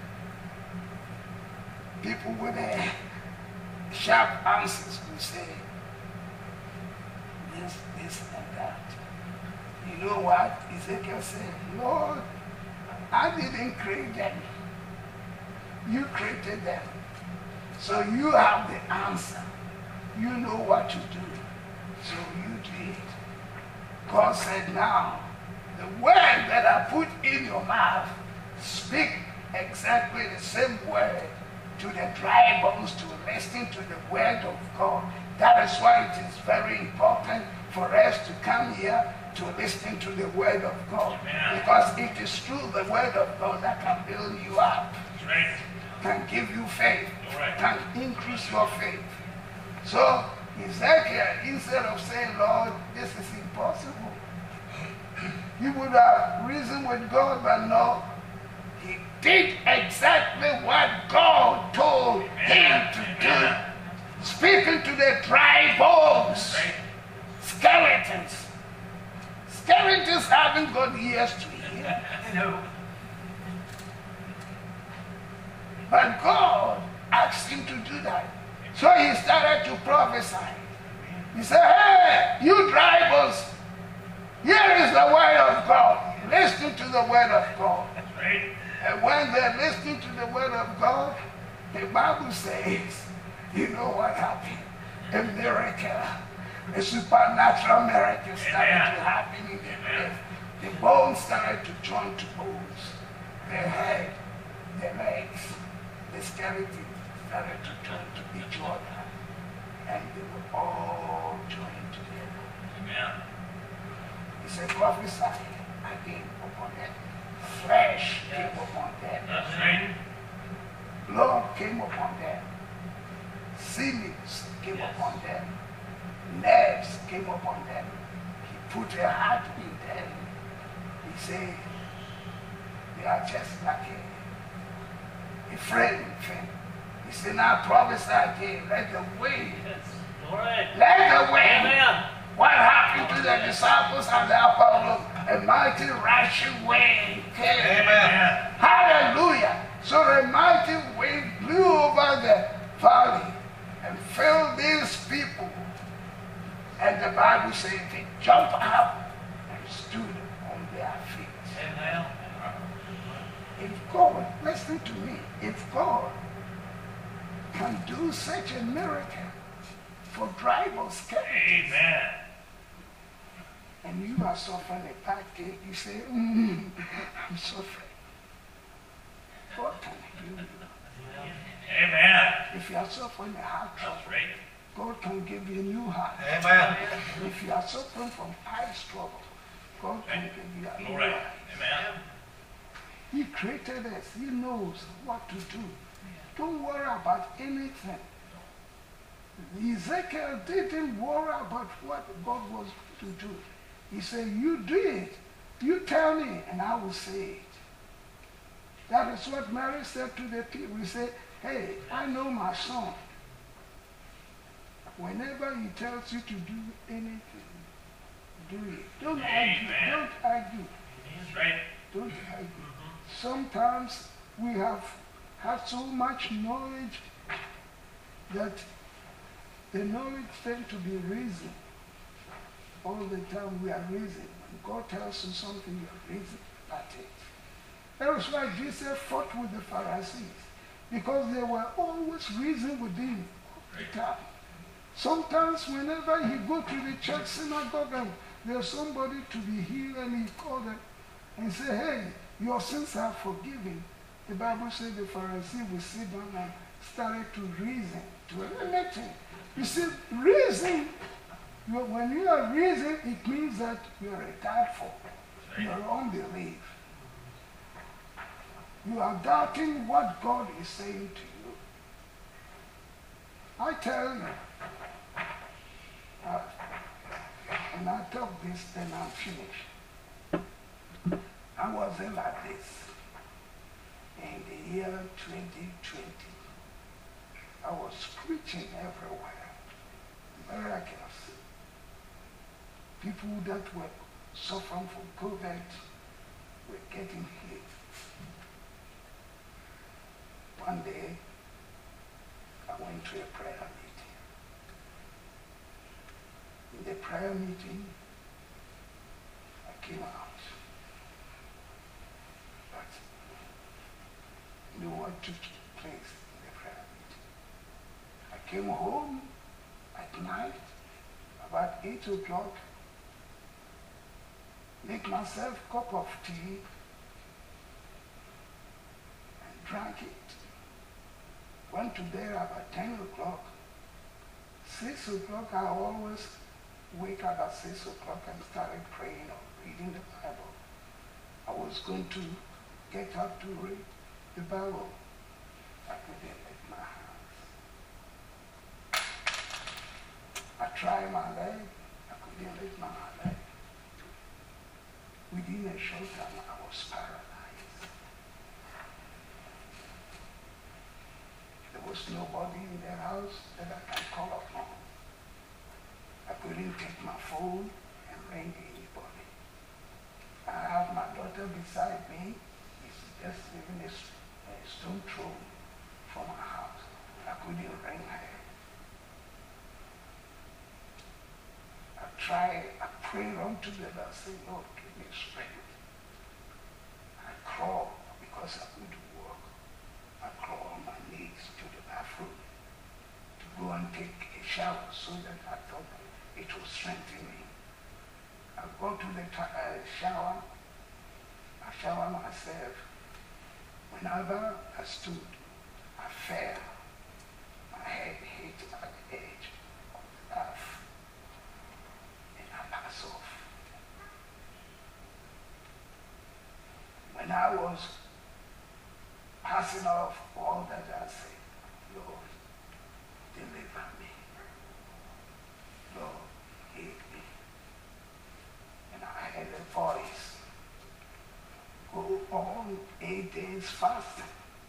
people with a sharp answers will say, this, this, and that. You know what Ezekiel said? Lord, I didn't create them. You created them. So you have the answer. You know what to do. So you did. God said, now, the word that I put in your mouth, speak exactly the same word to the dry bones to listen to the word of God. That is why it is very important for us to come here to listen to the word of God. Amen. Because it is through the word of God that can build you up, That's right. can give you faith, Right. can increase your faith. So Ezekiel, instead of saying, Lord, this is impossible, he would have reasoned with God, but no. He did exactly what God told him to do. Speaking to the dry bones, Right. skeletons. Skeletons haven't got ears to hear. No. But God asked him to do that. So he started to prophesy. He said, hey, you dry bones, here is the word of God. Listen to the word of God. That's right. And when they're listening to the word of God, the Bible says, you know what happened? A miracle, a supernatural miracle started Amen. to happen in the grave. The bones started to turn to bones. The head, the legs, the skeleton started to turn to each other. And they were all joined together. Amen. He said, prophesy again upon them. Flesh came upon them. That's right. Blood came upon them. Sinews came Yes. upon them. Nerves came upon them. He put a heart in them. He said, they are just like a, a friend thing. He said, now prophesy again. Let the wind, Yes. All right. let the wind. Amen. What happened to the disciples at the upper room? A mighty rushing wind came. Amen. Hallelujah. So the mighty wind blew over the valley and filled these people. And the Bible says they jumped up and stood on their feet. Amen. If God, listen to me, if God can do such a miracle for dry bones, Amen. and you are suffering a backache, you say, mm, I'm suffering. God can heal you. Amen. If you are suffering a heart trouble, That's right. God can give you a new heart. Amen. If you are suffering from eye trouble, God can give you a Glory. Amen. He created us. He knows what to do. Don't worry about anything. Ezekiel didn't worry about what God was to do. He said, you do it. You tell me, and I will say it. That is what Mary said to the people. He said, hey, I know my son. Whenever he tells you to do anything, do it. Don't argue. Amen. Don't argue. That's right. Don't argue. Sometimes we have had so much knowledge that the knowledge tends to be reason. All the time we are reasoning. When God tells you something, you are reasoning about it. That was why Jesus fought with the Pharisees, because they were always reasoning within the time. Sometimes whenever he go to the church synagogue and there's somebody to be healed and he call them and say, hey, your sins are forgiven. The Bible says the Pharisee will sit down and started to reason, to anything. You see, reason, you, when you are reasoning, it means that you are regardful. You are unbelief. You are doubting what God is saying to you. I tell you, uh, and I talk this, then I'm finished. I was in like this in the year twenty twenty. I was preaching everywhere, miracles. People that were suffering from COVID were getting healed. One day, I went to a prayer meeting. In the prayer meeting, I came out. But you know what took place in the prayer meeting? I came home at night, about eight o'clock, make myself a cup of tea, and drank it. Went to bed about ten o'clock. six o'clock, I always wake up at six o'clock and started praying or reading the Bible. I was going to get up to read the Bible. I couldn't lift my hands. I tried my leg. I couldn't lift my leg. Within a short time, I was paralyzed. There was nobody in the house that I can call upon. I couldn't take my phone and ring anybody. I have my daughter beside me. She's just living a, a stone throw from my house. I couldn't ring her. I tried, I prayed unto the Lord, I said, Lord, give me strength. I crawled because I couldn't walk. I crawled on my knees to the bathroom to go and take a shower so that I thought it would strengthen me. I go to the uh, shower, I shower myself. Whenever I stood, I fell. My head hit at the edge of the bath, and I passed off. When I was passing off, all that I said, Lord, deliver me. Lord, heal me. And I heard a voice, go on eight days fasting.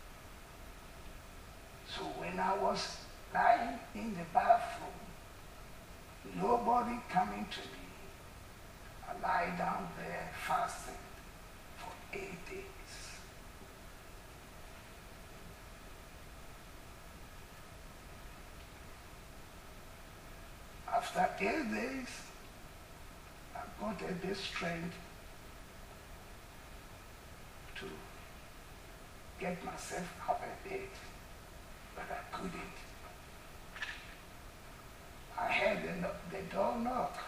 So when I was lying in the bathroom, nobody coming to me, I lie down there fasting for eight days. After eight days, I got a bit strength to get myself up a bit, but I couldn't. I heard the, no- the door knock,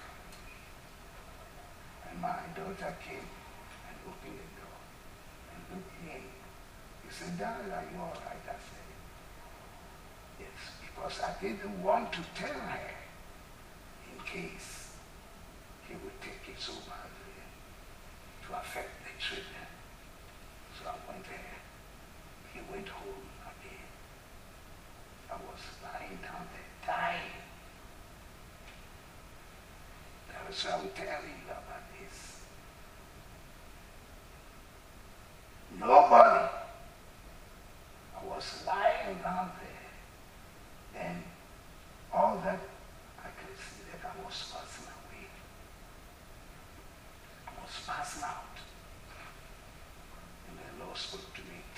and my daughter came and opened the door and looked in. He said, Dad, are you all right? I said, yes, because I didn't want to tell her in case he would take it so badly. Because I'm telling you about this. Nobody. I was lying down there. And all that I could see that I was passing away. I was passing out. And the Lord spoke to me.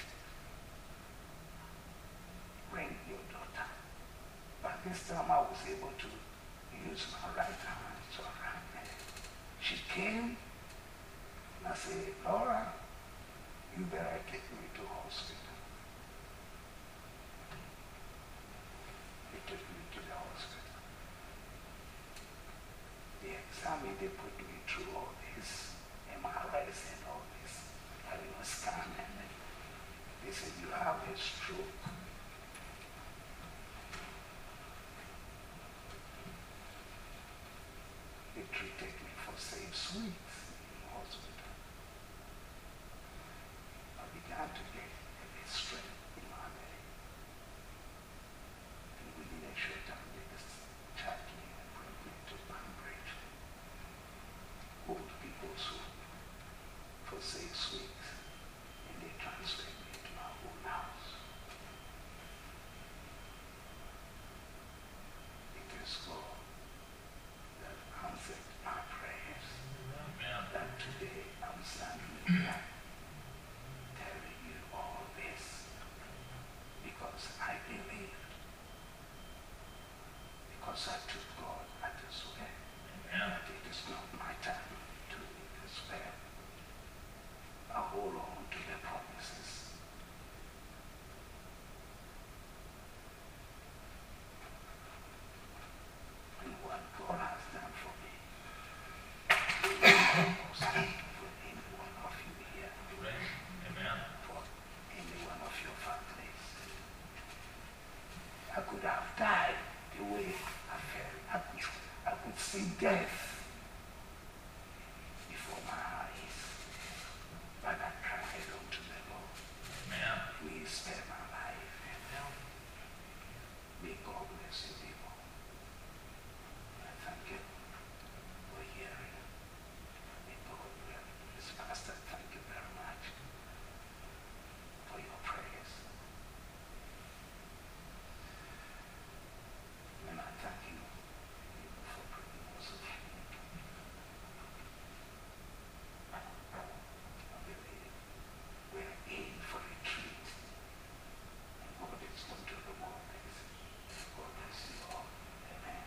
Bring your daughter. By this time I was able to use my right hand. So I ran there. She came and I said, Laura, you better take me to hospital. They took me to the hospital. They examined, they put me through all this, M R Is and all this, having a scan, and then they said, you have a stroke. They treated me for six weeks in the hospital. I began to get a bit strength in my leg. And within a short time, they just checked me and brought me to Banbridge. Old people so for six weeks. And they transferred me to my own house. It is God that answered my prayers. That today I'm standing here telling you all this because I believed, because I took God at His word. That it is not my time to despair. I hold on to the promises. And what God has done for me, for any one of you here, for any one of your families. I could have died the way I felt. I could, I could see death before my eyes. But I cried unto the Lord. He spared my life. May God bless you people. I thank you for hearing. May God bless this pastor. Thank you very much for your prayers. And I thank you even for bringing us of you. I believe we're in for a treat. And God is going to reward us. God bless you all. Amen.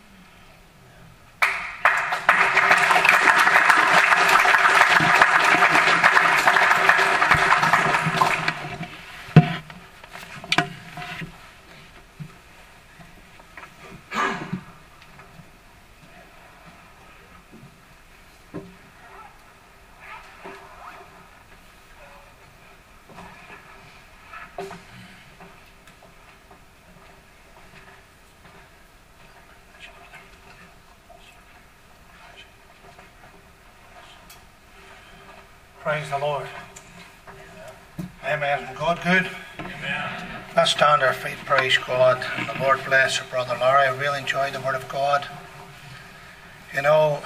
Praise the Lord. Amen. God good. Let's stand our feet, praise God. And the Lord bless your brother Larry. I really enjoyed the Word of God. You know,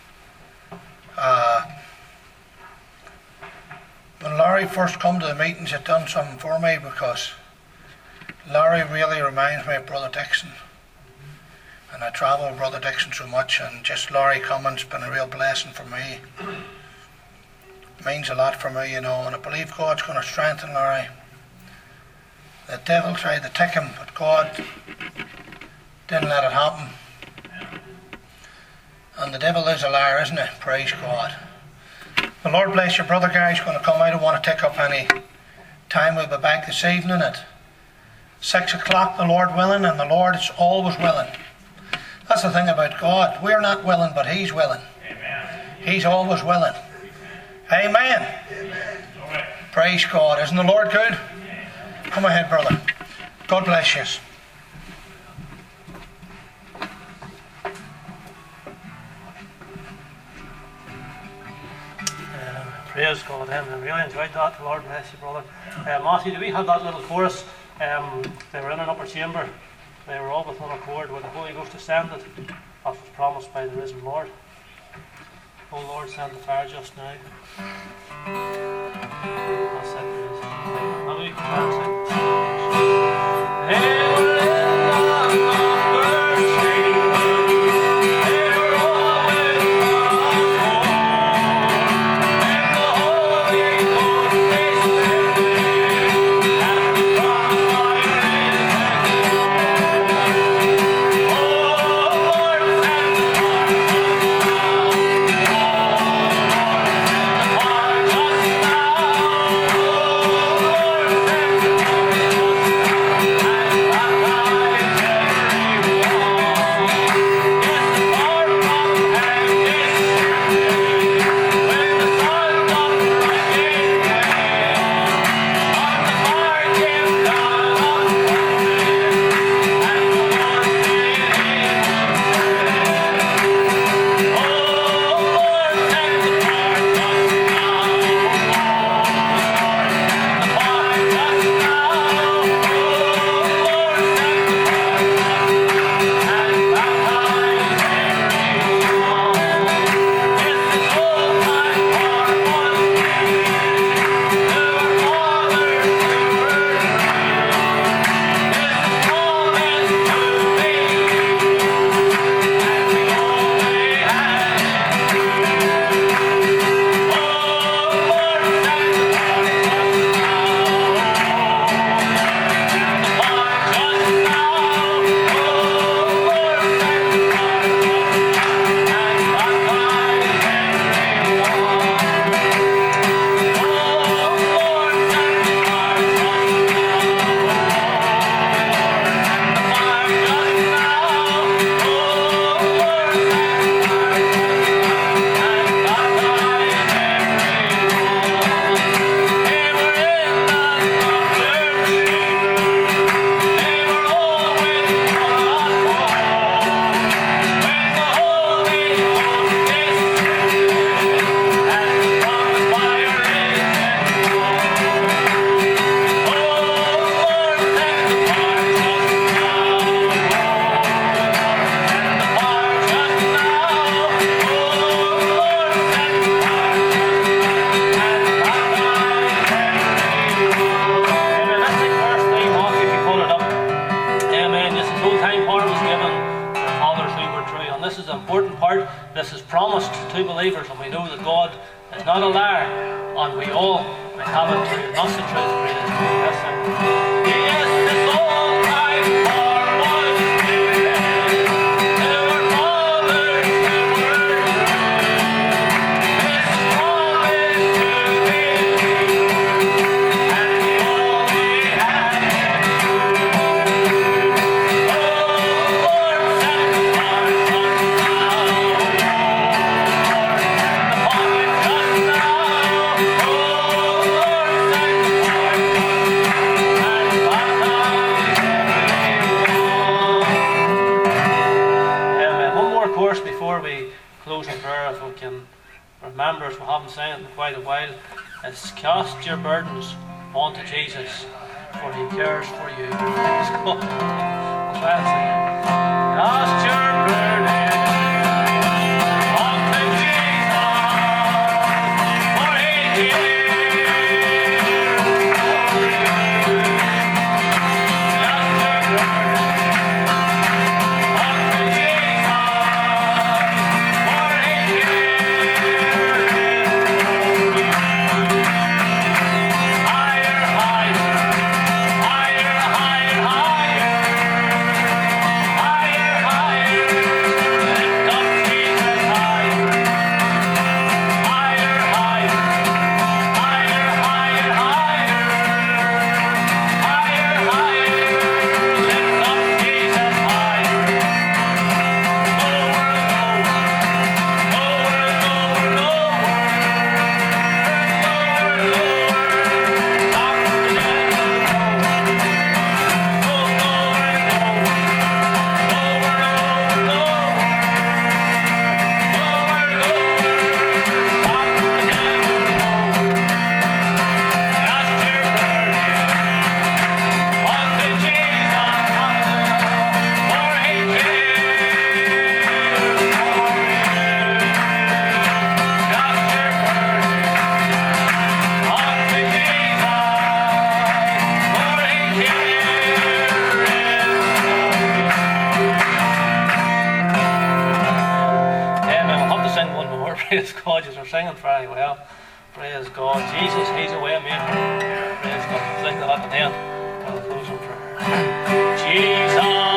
uh, when Larry first come to the meetings, it done something for me because Larry really reminds me of Brother Dixon. And I travel with Brother Dixon so much, and just Larry coming's been a real blessing for me. It means a lot for me, you know, and I believe God's going to strengthen Larry. The devil tried to take him, but God didn't let it happen. And the devil is a liar, isn't it? Praise God. The Lord bless your brother, guys. Going to come. I don't want to take up any time. We'll be back this evening at six o'clock, the Lord willing, and the Lord is always willing. That's the thing about God. We're not willing, but He's willing. Amen. He's always willing. Amen. Amen. Praise God. Isn't the Lord good? Come ahead, brother. God bless you. Um, praise God. Um, I really enjoyed that. The Lord bless you, brother. Uh, Matthew, do we have that little chorus? Um, they were in an upper chamber. They were all with one accord where the Holy Ghost descended, as was promised by the risen Lord. Oh Lord, send the fire just now. That's it. There is. Now we can try and sing this. Hey, we're in the number three. Hey, we're always on home. When the Holy Ghost is descending, and the crossfire is exploding. Oh Lord, send the fire just now. This is an important part. This is promised to believers, and we know that God is not a liar, and we all may have it through. That's the truth. Yes, yes, it's all time for one to end. Our fathers who were this promise to be, and we all we had to. Oh Lord, sanctify us. Before we close in prayer, if we can remember, as we haven't said it in quite a while, is cast your burdens onto Jesus, for he cares for you. Praise God. That's why I'm singing. Cast your burdens onto Jesus, for he cares. Higher, higher, higher, higher, higher. Praise God, you're singing very well. Praise God. Jesus, He's a way maker. Praise God. Sing that at the end. I'll close in prayer. Jesus.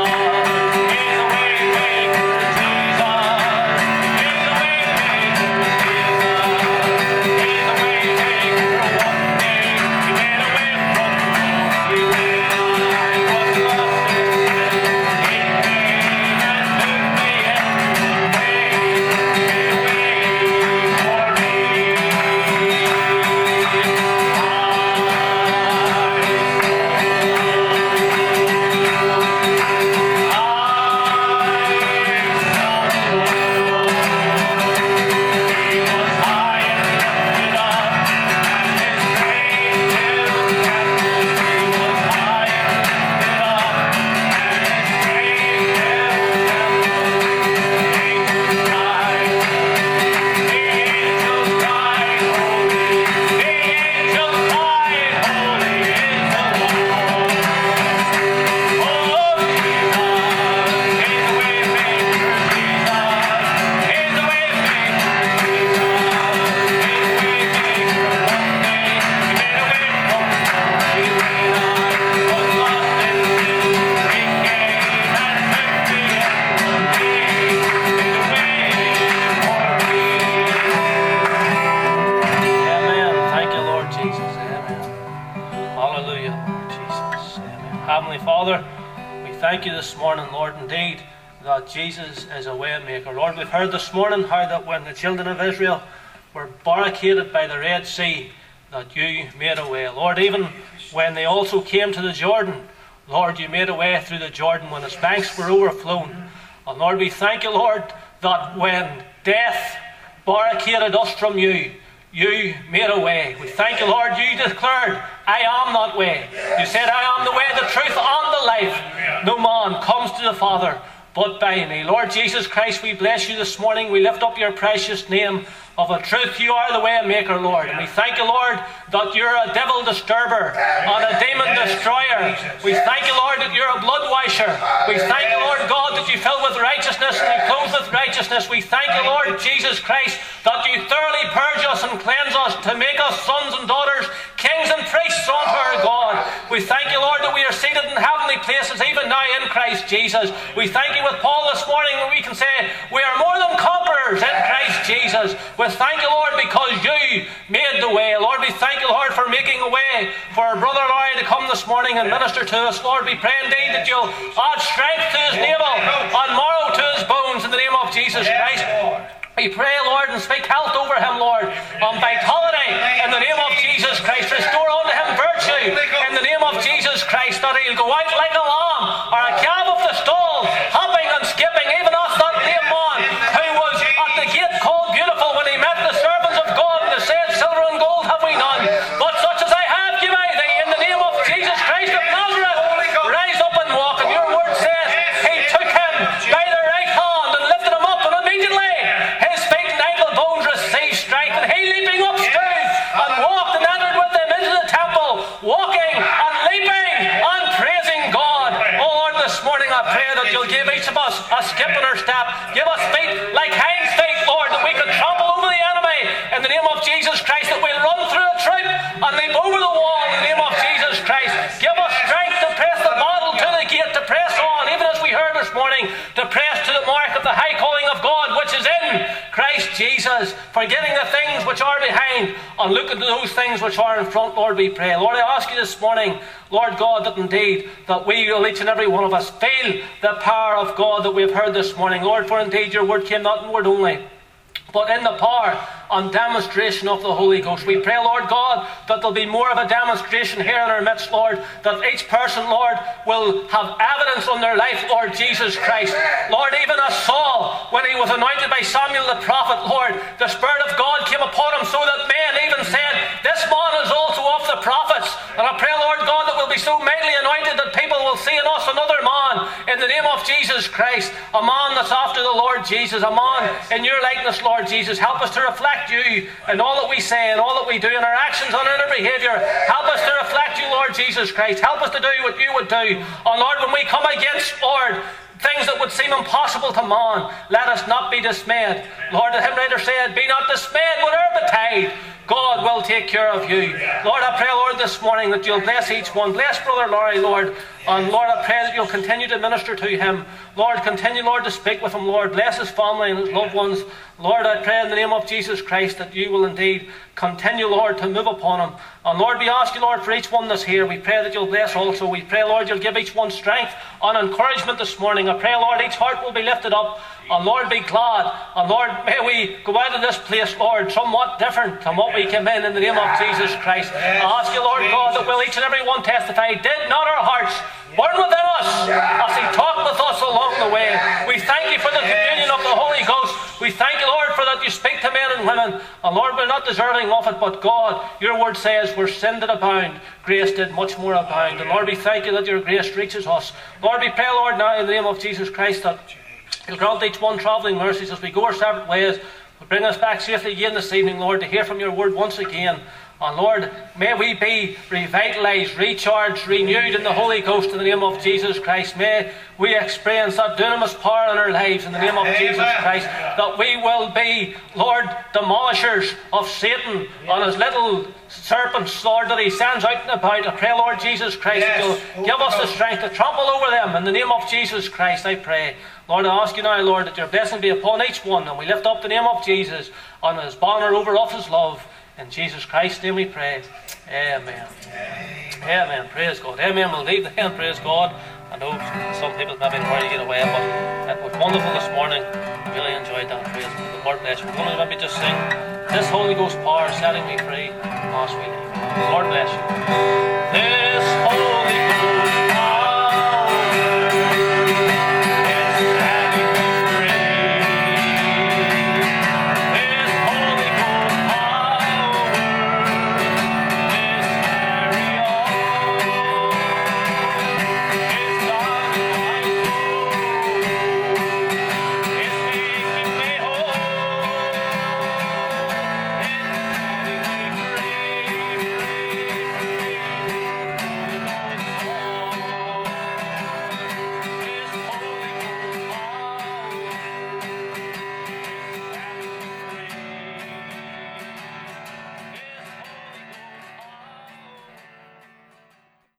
Thank you this morning, Lord, indeed, that Jesus is a way maker. Lord, we've heard this morning how that when the children of Israel were barricaded by the Red Sea, that you made a way. Lord, even when they also came to the Jordan, Lord, you made a way through the Jordan when its banks were overflown. And Lord, we thank you, Lord, that when death barricaded us from you, you made a way. We thank you, Lord, you declared, I am that way. You said, I am the way, the truth, and the life. No man comes to the Father but by me. Lord Jesus Christ, we bless you this morning. We lift up your precious name. Of a truth, you are the way maker, Lord. And we thank you, Lord, that you're a devil disturber and a demon destroyer. We thank you, Lord, that you're a blood washer. We thank you, Lord God, that you fill with righteousness and you clothe with righteousness. We thank you, Lord Jesus Christ, that you thoroughly purge us and cleanse us to make us sons and daughters, kings and priests unto our God. We thank you, Lord, that we are seated in heavenly places even now in Christ Jesus. We thank you with Paul this morning that we can say we are more than conquerors in Christ Jesus. We thank you, Lord, because you made the way. Lord, we thank you, Lord, for making a way for our brother Larry to come this morning and minister to us. Lord, we pray indeed that you'll add strength to his navel and marrow to his bones in the name of Jesus Christ. We pray, Lord, and speak health over him, Lord, on vitality in the name of Jesus Christ. Restore unto him virtue in the name of Jesus Christ, that he'll go out like a lamb or a calf of the stall, hopping and skipping, even as that lame man who was at the gate called Beautiful when he met the servants of God and they said, silver and gold have we none, but such as I have give I thee in the name of Jesus Christ of Nazareth. Rise up and walk. And your word says he took him by the right hand and lifted him up, and immediately his feet and ankle bones received strength, and he leaping up stood and walked and entered with them into the temple, walking and leaping and praising God. Oh Lord, this morning I pray that you'll give each of us a skip in our step. Give us feet like hinds feet, Lord, that we can trample over the enemy in the name of Jesus Christ, that we'll run through a troop and leap over the wall in the name of Jesus Christ. Give us strength to press the battle to the gate, to press on, even as we heard this morning, to press to the mark of the high calling of God which is in Christ Jesus, forgetting the things which are behind and looking to those things which are in front. Lord, we pray. Lord, I ask you this morning, Lord God, that indeed that we will, each and every one of us, feel the power of God that we have heard this morning. Lord, for indeed your word came not in word only, but in the power and demonstration of the Holy Ghost. We pray, Lord God, that there'll be more of a demonstration here in our midst, Lord, that each person, Lord, will have evidence on their life, Lord Jesus Christ. Lord, even as Saul, when he was anointed by Samuel the prophet, Lord, the Spirit of God came upon him so that men even said, this man is also of the prophets. And I pray, Lord God, that we'll be so mightily anointed that people will see in us another man in the name of Jesus Christ, a man that's after the Lord Jesus, a man in your likeness, Lord Jesus. Help us to reflect you in all that we say and all that we do, in our actions and in our behaviour. Help us to reflect you, Lord Jesus Christ. Help us to do what you would do. And Lord, when we come against, Lord, things that would seem impossible to man, let us not be dismayed. Lord, the hymn writer said, be not dismayed, whatever betide, God will take care of you. Lord, I pray, Lord, this morning that you'll bless each one. Bless Brother Larry, Lord. And Lord, I pray that you'll continue to minister to him. Lord, continue, Lord, to speak with him, Lord. Bless his family and his loved ones. Lord, I pray in the name of Jesus Christ that you will indeed continue, Lord, to move upon him. And Lord, we ask you, Lord, for each one that's here. We pray that you'll bless also. We pray, Lord, you'll give each one strength and encouragement this morning. I pray, Lord, each heart will be lifted up. And Lord, be glad. And Lord, may we go out of this place, Lord, somewhat different from what we came in, in the name of Jesus Christ. I ask you, Lord God, that will each and every one testify, did not our hearts burn within us as he talked with us along the way. We thank you for the communion of the Holy Ghost. We thank you, Lord, for that you speak to men and women. And Lord, we're not deserving of it, but God, your word says, where sin did abound, grace did much more abound. And Lord, we thank you that your grace reaches us. Lord, we pray, Lord, now in the name of Jesus Christ that you'll grant each one travelling mercies as we go our separate ways. Will bring us back safely again this evening, Lord, to hear from your word once again. And Lord, may we be revitalized, recharged, renewed in the Holy Ghost in the name of Jesus Christ. May we experience that dunamis power in our lives in the name of Amen. Jesus Christ. That we will be, Lord, demolishers of Satan and his little serpents, Lord, that he sends out and about. I pray, Lord Jesus Christ, yes. that you'll give us the strength to trample over them in the name of Jesus Christ, I pray. Lord, I ask you now, Lord, that your blessing be upon each one, and we lift up the name of Jesus on his banner over of his love. In Jesus Christ's name we pray. Amen. Amen. Amen. Praise God. Amen. We'll leave the hand. Praise God. I know some people maybe worry to get away, but it was wonderful this morning. I really enjoyed that. Praise God. The Lord bless you. We're going to maybe just sing this Holy Ghost power setting me free as we leave. The Lord bless you. This Holy Ghost.